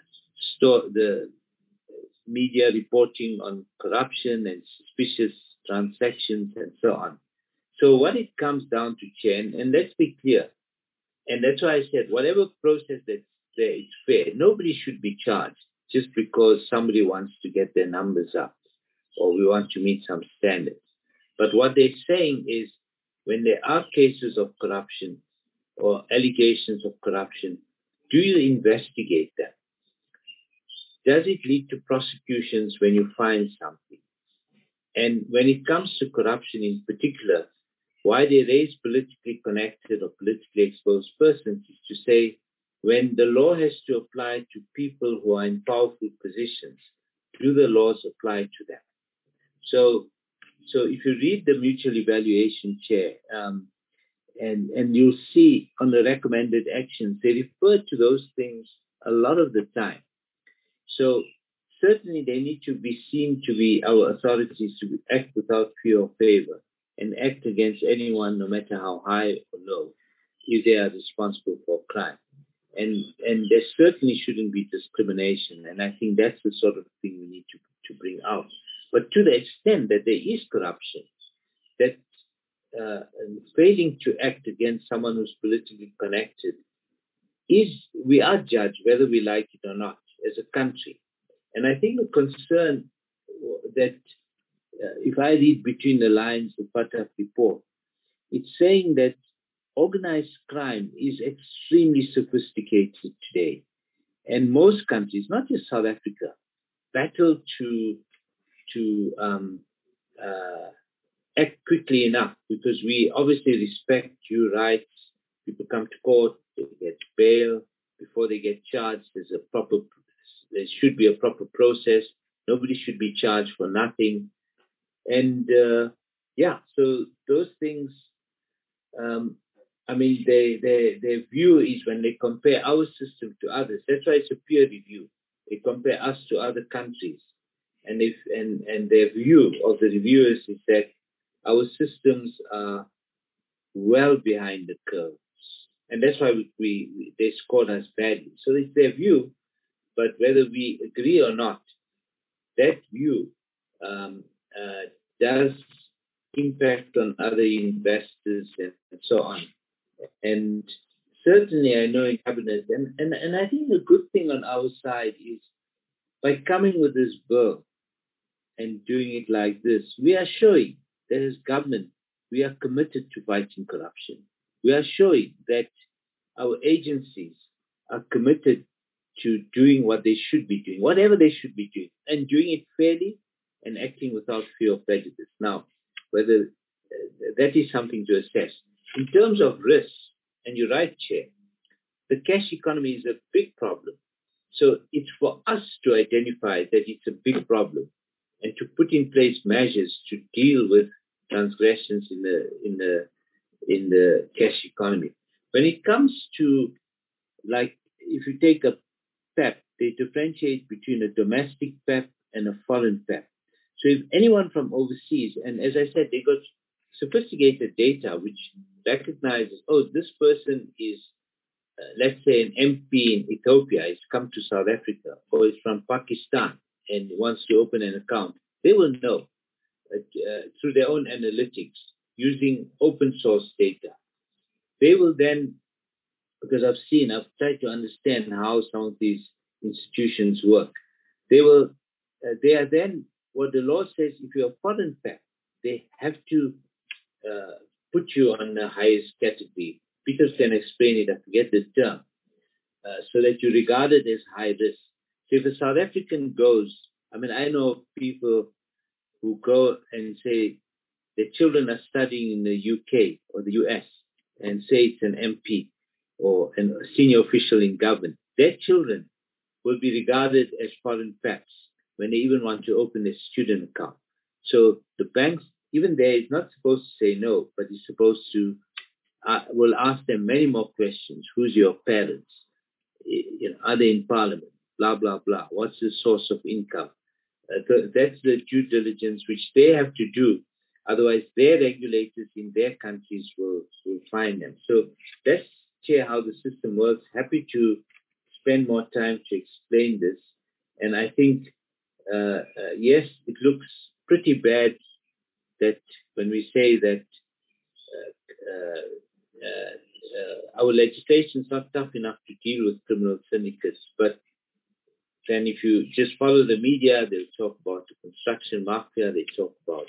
C: media reporting on corruption and suspicious transactions and so on. So what it comes down to, Chair, and let's be clear, and that's why I said whatever process that's there, it's fair. Nobody should be charged just because somebody wants to get their numbers up or we want to meet some standards. But what they're saying is when there are cases of corruption or allegations of corruption, do you investigate them? Does it lead to prosecutions when you find something? And when it comes to corruption in particular, why they raise politically connected or politically exposed persons is to say when the law has to apply to people who are in powerful positions, do the laws apply to them? So if you read the mutual evaluation, Chair, and you'll see on the recommended actions, they refer to those things a lot of the time. So certainly they need to be seen to be our authorities to act without fear or favor and act against anyone, no matter how high or low, if they are responsible for crime. And there certainly shouldn't be discrimination. And I think that's the sort of thing we need to bring out. But to the extent that there is corruption, that failing to act against someone who's politically connected we are judged whether we like it or not as a country. And I think the concern that if I read between the lines the FATF report, it's saying that organized crime is extremely sophisticated today. And most countries, not just South Africa, battle to act quickly enough because we obviously respect due rights. People come to court, they get bail before they get charged. There should be a proper process. Nobody should be charged for nothing. And so those things, their view is when they compare our system to others. That's why it's a peer review. They compare us to other countries. And their view of the reviewers is that our systems are well behind the curve. And that's why they scored us badly. So it's their view, but whether we agree or not, that view does impact on other investors and so on. And certainly I know in cabinet, and I think the good thing on our side is by coming with this bill and doing it like this, we are showing that as government, we are committed to fighting corruption. We are showing that our agencies are committed to doing what they should be doing, whatever they should be doing, and doing it fairly and acting without fear or prejudice. Now, whether that is something to assess. In terms of risks, and you're right, Chair, the cash economy is a big problem. So it's for us to identify that it's a big problem and to put in place measures to deal with transgressions in the cash economy. When it comes to, like, if you take a PEP, they differentiate between a domestic PEP and a foreign PEP. So if anyone from overseas, and as I said, they got sophisticated data which recognizes, oh, this person is, let's say, an MP in Ethiopia, has come to South Africa, or is from Pakistan and wants to open an account, they will know through their own analytics using open source data. They will then, because I've tried to understand how some of these institutions work. They are then, what the law says, if you're a foreign fact, they have to put you on the highest category. Peter can explain it, I forget the term, so that you're regarded as high risk. So if a South African goes, I mean, I know people who go and say their children are studying in the UK or the US and say it's an MP or a senior official in government. Their children will be regarded as foreign facts when they even want to open a student account. So the banks, even there, is not supposed to say no, but is supposed to will ask them many more questions. Who's your parents? Are they in parliament? Blah, blah, blah. What's the source of income? That's the due diligence which they have to do. Otherwise, their regulators in their countries will find them. So that's, Chair, how the system works. Happy to spend more time to explain this. And I think, yes, it looks pretty bad that when we say that our legislation is not tough enough to deal with criminal syndicates, but then if you just follow the media, they'll talk about the construction mafia, they talk about,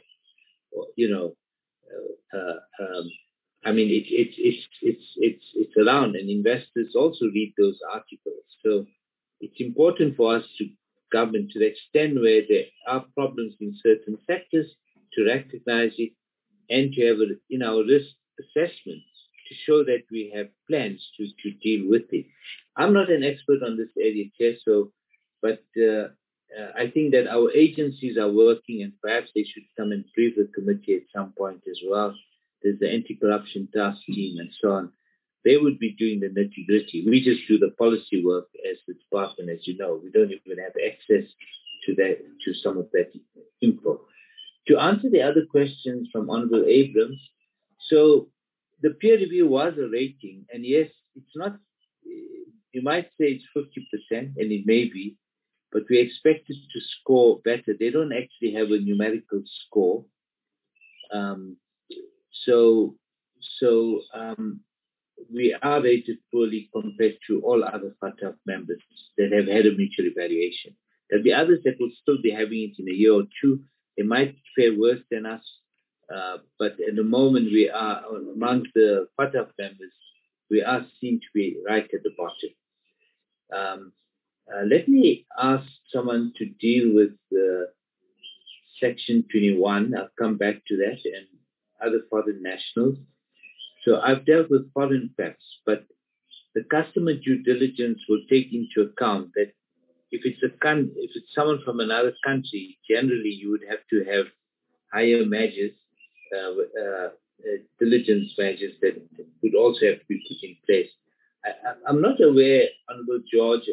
C: I mean, it's around, and investors also read those articles. So it's important for us to government, to the extent where there are problems in certain sectors, to recognize it and to have in our risk assessments to show that we have plans to deal with it. I'm not an expert on this area, Chair, but I think that our agencies are working, and perhaps they should come and brief the committee at some point as well. There's the anti-corruption task team and so on. They would be doing the nitty-gritty. We just do the policy work as the department, as you know. We don't even have access to some of that info. To answer the other questions from Honorable Abrams, so the peer review was a rating, and yes, it's not, you might say it's 50%, and it may be, but we expect it to score better. They don't actually have a numerical score. We are rated poorly compared to all other FATF members that have had a mutual evaluation. There'll be others that will still be having it in a year or two. They might fare worse than us, but at the moment we are, amongst the FATF members, we are seen to be right at the bottom. Let me ask someone to deal with Section 21. I'll come back to that, and other foreign nationals. So I've dealt with foreign facts, but the customer due diligence will take into account that if it's someone from another country, generally you would have to have higher measures, diligence measures that would also have to be put in place. I'm not aware, Honorable George,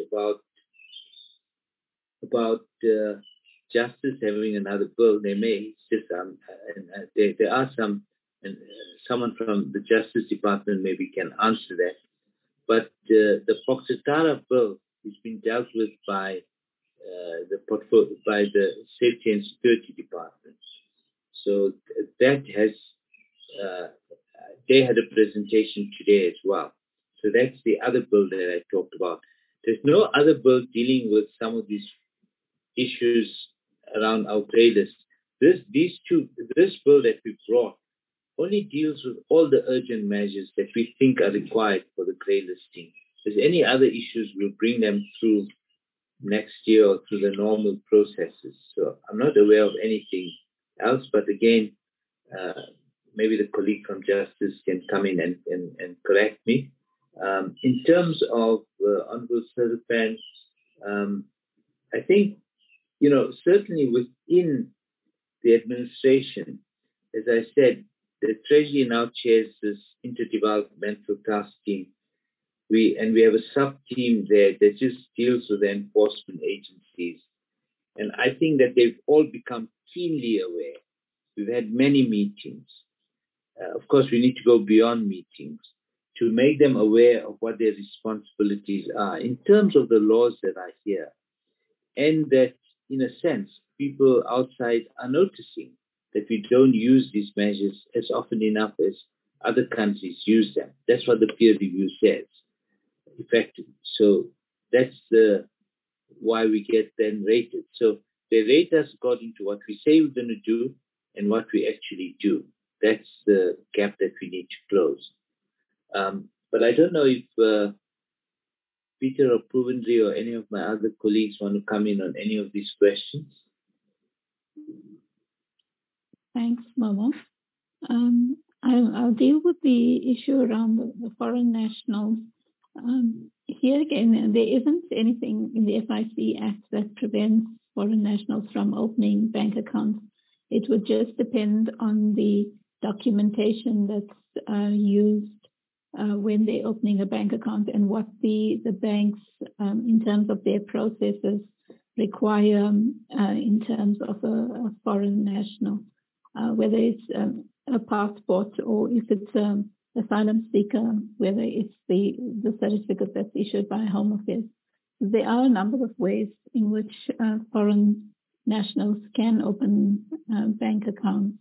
C: about Justice having another bill. They may, it's just there are some, and someone from the Justice Department maybe can answer that. But the Poxitara bill has been dealt with by the Safety and Security Department. So that has, they had a presentation today as well. So that's the other bill that I talked about. There's no other bill dealing with some of these issues around our grey list. This bill that we brought only deals with all the urgent measures that we think are required for the grey listing. If there's any other issues, we'll bring them through next year or through the normal processes. So I'm not aware of anything else, but again, maybe the colleague from Justice can come in and correct me. In terms of Honorable Sirpan, I think, certainly within the administration, as I said, the Treasury now chairs this interdepartmental task team. We have a sub-team there that just deals with the enforcement agencies. And I think that they've all become keenly aware. We've had many meetings. of course, we need to go beyond meetings to make them aware of what their responsibilities are in terms of the laws that are here. And that, in a sense, people outside are noticing that we don't use these measures as often enough as other countries use them. That's what the peer review says, effectively. So that's why we get then rated. So they rate us according to what we say we're going to do and what we actually do. That's the gap that we need to close. But I don't know if Peter or Puvendri or any of my other colleagues want to come in on any of these questions.
G: Thanks, Momo. I'll deal with the issue around the foreign nationals. Here again, there isn't anything in the FIC Act that prevents foreign nationals from opening bank accounts. It would just depend on the documentation that's used when they're opening a bank account and what the banks, in terms of their processes, require in terms of a foreign national, whether it's a passport or if it's asylum seeker, whether it's the certificate that's issued by Home Affairs. There are a number of ways in which foreign nationals can open bank accounts.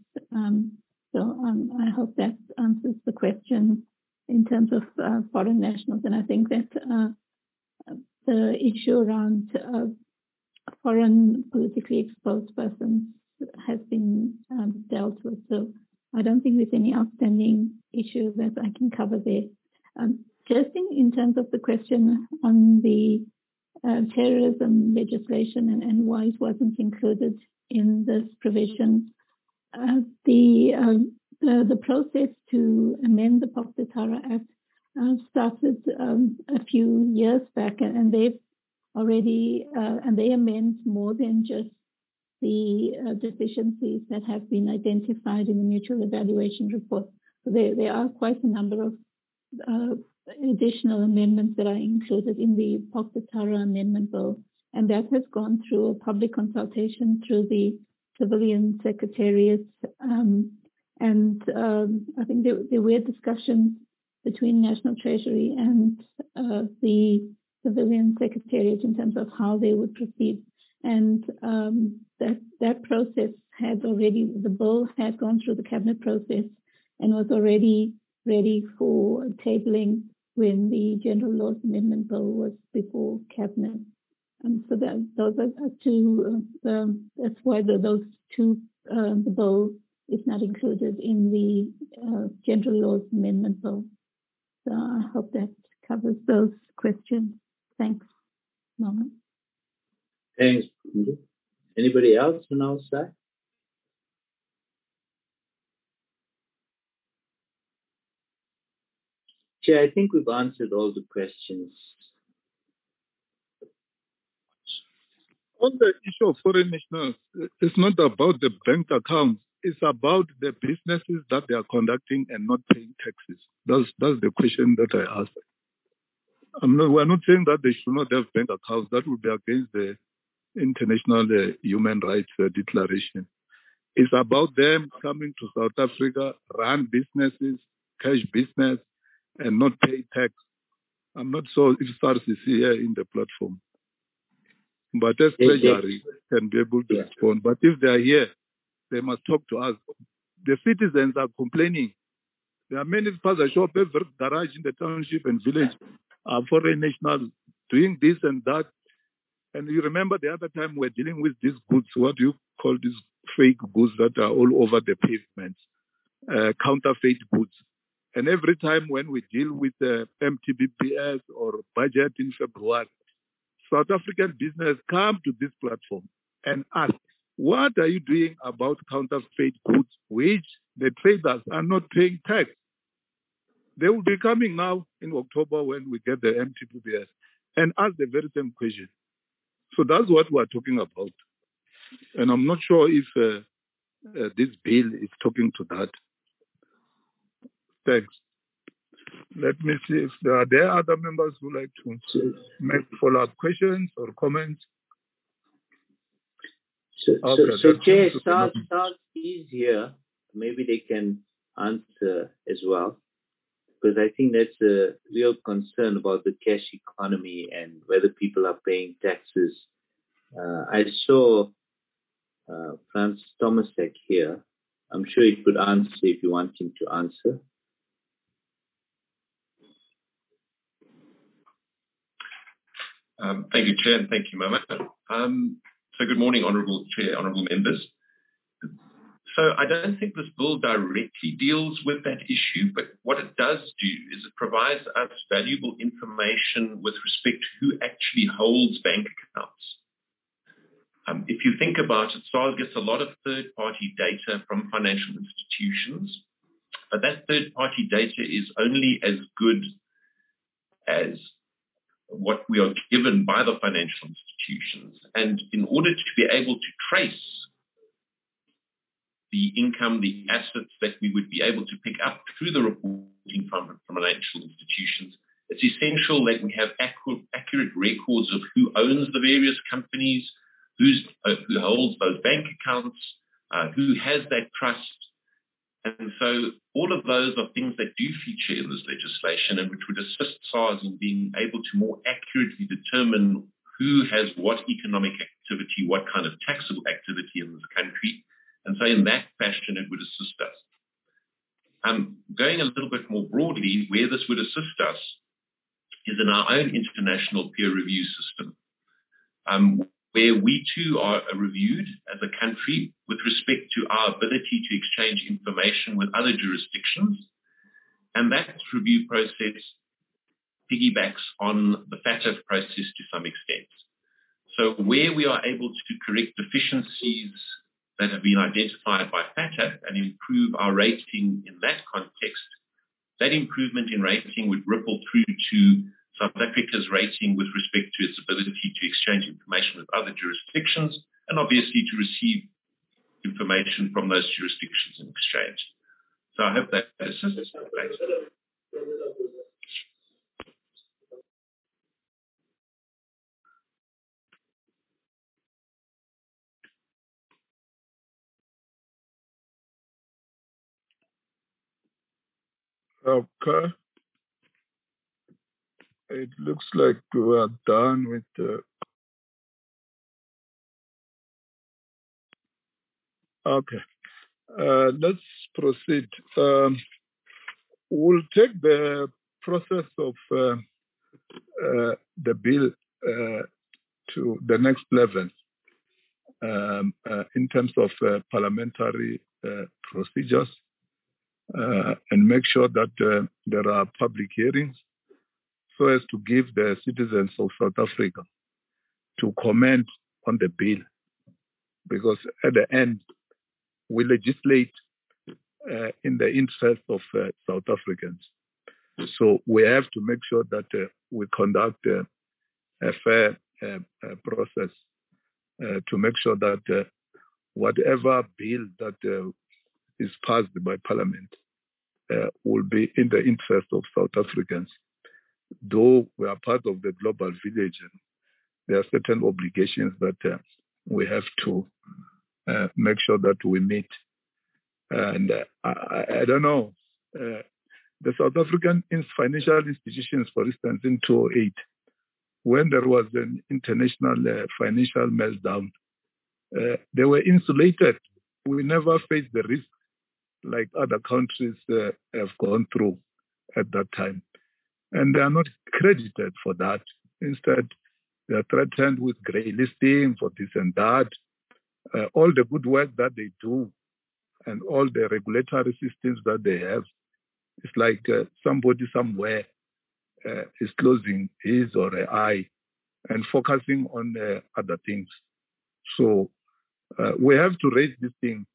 G: I hope that answers the question in terms of foreign nationals. And I think that the issue around foreign politically exposed persons has been dealt with. So I don't think there's any outstanding issue that I can cover there. Just in terms of the question on the terrorism legislation and why it wasn't included in this provision, the process to amend the POC-TARA Act started a few years back, and they've already and they amend more than just the deficiencies that have been identified in the mutual evaluation report. So there are quite a number of additional amendments that are included in the POC-TARA Amendment Bill, and that has gone through a public consultation through the Civilian Secretariat, and I think there were discussions between National Treasury and the Civilian Secretariat in terms of how they would proceed. And that process had already, the bill had gone through the cabinet process and was already ready for tabling when the General Laws Amendment Bill was before cabinet. So those are two, that's why those two, the bill is not included in the General Laws Amendment Bill. So I hope that covers those questions. Thanks, Norman.
C: Thanks. Anybody else on our side? Chair, I think we've answered all the questions.
A: On the issue of foreign nationals, it's not about the bank accounts. It's about the businesses that they are conducting and not paying taxes. That's the question that I asked. We're not saying that they should not have bank accounts. That would be against the International Human Rights Declaration. It's about them coming to South Africa, run businesses, cash business, and not pay tax. I'm not sure if SARS is here in the platform. But as Treasury can be able to respond. But if they are here, they must talk to us. The citizens are complaining. There are many Spaza shop, every garage in the township and village are foreign nationals doing this and that. And you remember the other time we're dealing with these goods, what do you call these fake goods that are all over the pavements, counterfeit goods. And every time when we deal with MTBPS or budget in February, South African business come to this platform and ask, what are you doing about counterfeit goods, which the traders are not paying tax? They will be coming now in October when we get the MTBPS and ask the very same question. So that's what we're talking about. And I'm not sure if this bill is talking to that. Thanks. Let me see if there are other members who like to make follow-up questions or comments.
C: So Chair, SARS is here. Maybe they can answer as well, because I think that's a real concern about the cash economy and whether people are paying taxes. I saw Franz Tomasek here. I'm sure he could answer if you want him to answer.
J: Thank you, Chair, and thank you, Momo. So good morning, Honourable Chair, Honourable Members. So I don't think this bill directly deals with that issue, but what it does do is it provides us valuable information with respect to who actually holds bank accounts. If you think about it, SARS gets a lot of third-party data from financial institutions, but that third-party data is only as good as what we are given by the financial institutions. And in order to be able to trace the income, the assets that we would be able to pick up through the reporting from financial institutions, it's essential that we have accurate records of who owns the various companies, who holds those bank accounts, who has that trust. And so all of those are things that do feature in this legislation and which would assist SARS in being able to more accurately determine who has what economic activity, what kind of taxable activity in this country. And so in that fashion, it would assist us. Going a little bit more broadly, where this would assist us is in our own international peer review system, where we too are reviewed as a country with respect to our ability to exchange information with other jurisdictions. And that review process piggybacks on the FATF process to some extent. So where we are able to correct deficiencies that have been identified by FATF and improve our rating in that context, that improvement in rating would ripple through to South Africa's rating with respect to its ability to exchange information with other jurisdictions and obviously to receive information from those jurisdictions in exchange. So I hope that assists. Thanks.
A: Okay. It looks like we are done with the... Okay. Let's proceed. We'll take the process of the bill to the next level in terms of parliamentary procedures and make sure that there are public hearings so as to give the citizens of South Africa to comment on the bill. Because at the end, we legislate in the interest of South Africans. So we have to make sure that we conduct a fair process to make sure that whatever bill that is passed by Parliament will be in the interest of South Africans. Though we are part of the global village, there are certain obligations that we have to make sure that we meet. And I don't know, the South African financial institutions, for instance, in 2008, when there was an international financial meltdown, they were insulated. We never faced the risk like other countries have gone through at that time. And they are not credited for that. Instead, they are threatened with grey listing for this and that. All the good work that they do and all the regulatory systems that they have, it's like somebody somewhere is closing his or her eye and focusing on other things. So we have to raise this thing,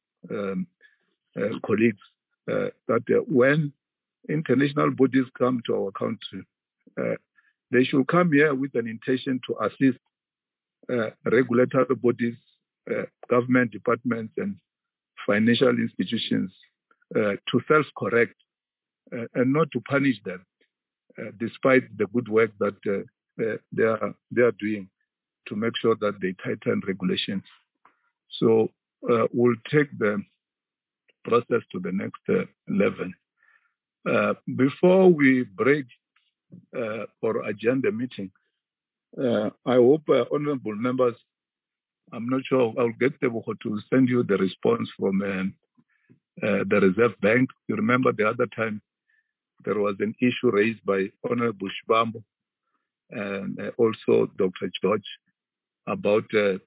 A: colleagues, that when international bodies come to our country, they should come here with an intention to assist regulatory bodies, government departments, and financial institutions to self-correct and not to punish them, despite the good work that they are doing to make sure that they tighten regulations. So we'll take the process to the next level. Before we break for agenda meeting, I hope honorable members, I'm not sure, I'll get Tebogo to send you the response from the Reserve Bank. You remember the other time there was an issue raised by Honorable Shibambo and also Dr. George about the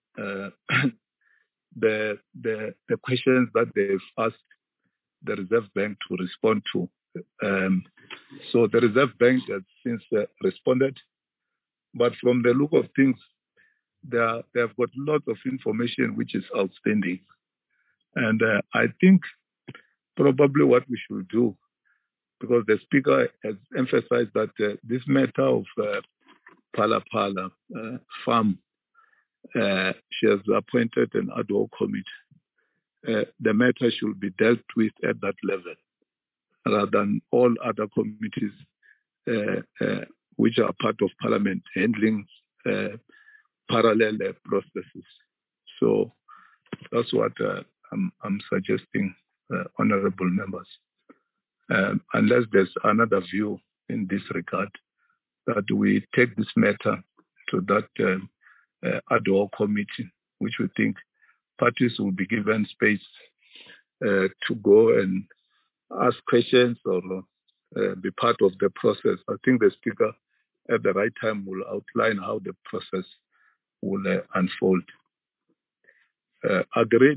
A: questions that they've asked the Reserve Bank to respond to. So the Reserve Bank has since responded, but from the look of things, they have got lots of information which is outstanding. And I think probably what we should do, because the Speaker has emphasized that this matter of Phala Phala farm, she has appointed an ad hoc committee. The matter should be dealt with at that level, rather than all other committees which are part of Parliament handling parallel processes. So that's what I'm suggesting, honorable members. Unless there's another view in this regard, that we take this matter to that ad hoc committee, which we think parties will be given space to go and ask questions or be part of the process. I think the Speaker at the right time will outline how the process will unfold. Agreed?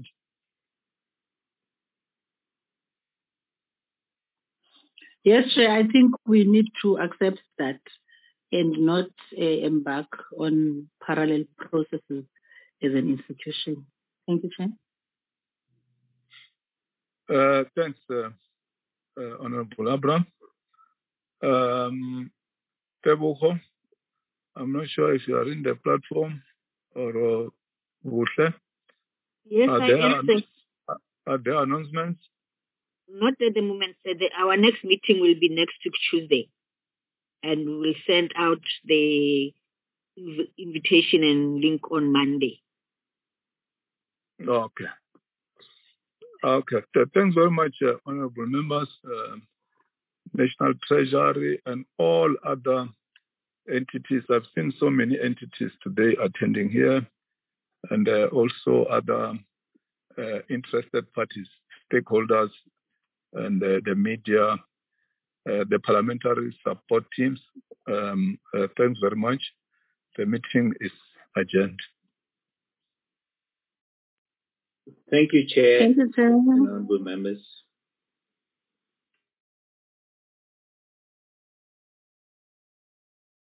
B: Yes, Chair, I think we need to accept that and not embark on parallel processes as an institution. Thank you, Chair.
A: Thanks, Honorable Abraham. Tebogo, I'm not sure if you are in the platform or Wuhle.
K: Yes,
A: Are there announcements?
K: Not at the moment, sir. Our next meeting will be next week, Tuesday. And we will send out the invitation and link on Monday.
A: Okay. Okay. Thanks very much, honorable members, National Treasury, and all other entities. I've seen so many entities today attending here, and also other interested parties, stakeholders, and the media, the parliamentary support teams. Thanks very much. The meeting is adjourned.
C: Thank you, Chair.
B: Thank you, Chair.
C: And honorable members.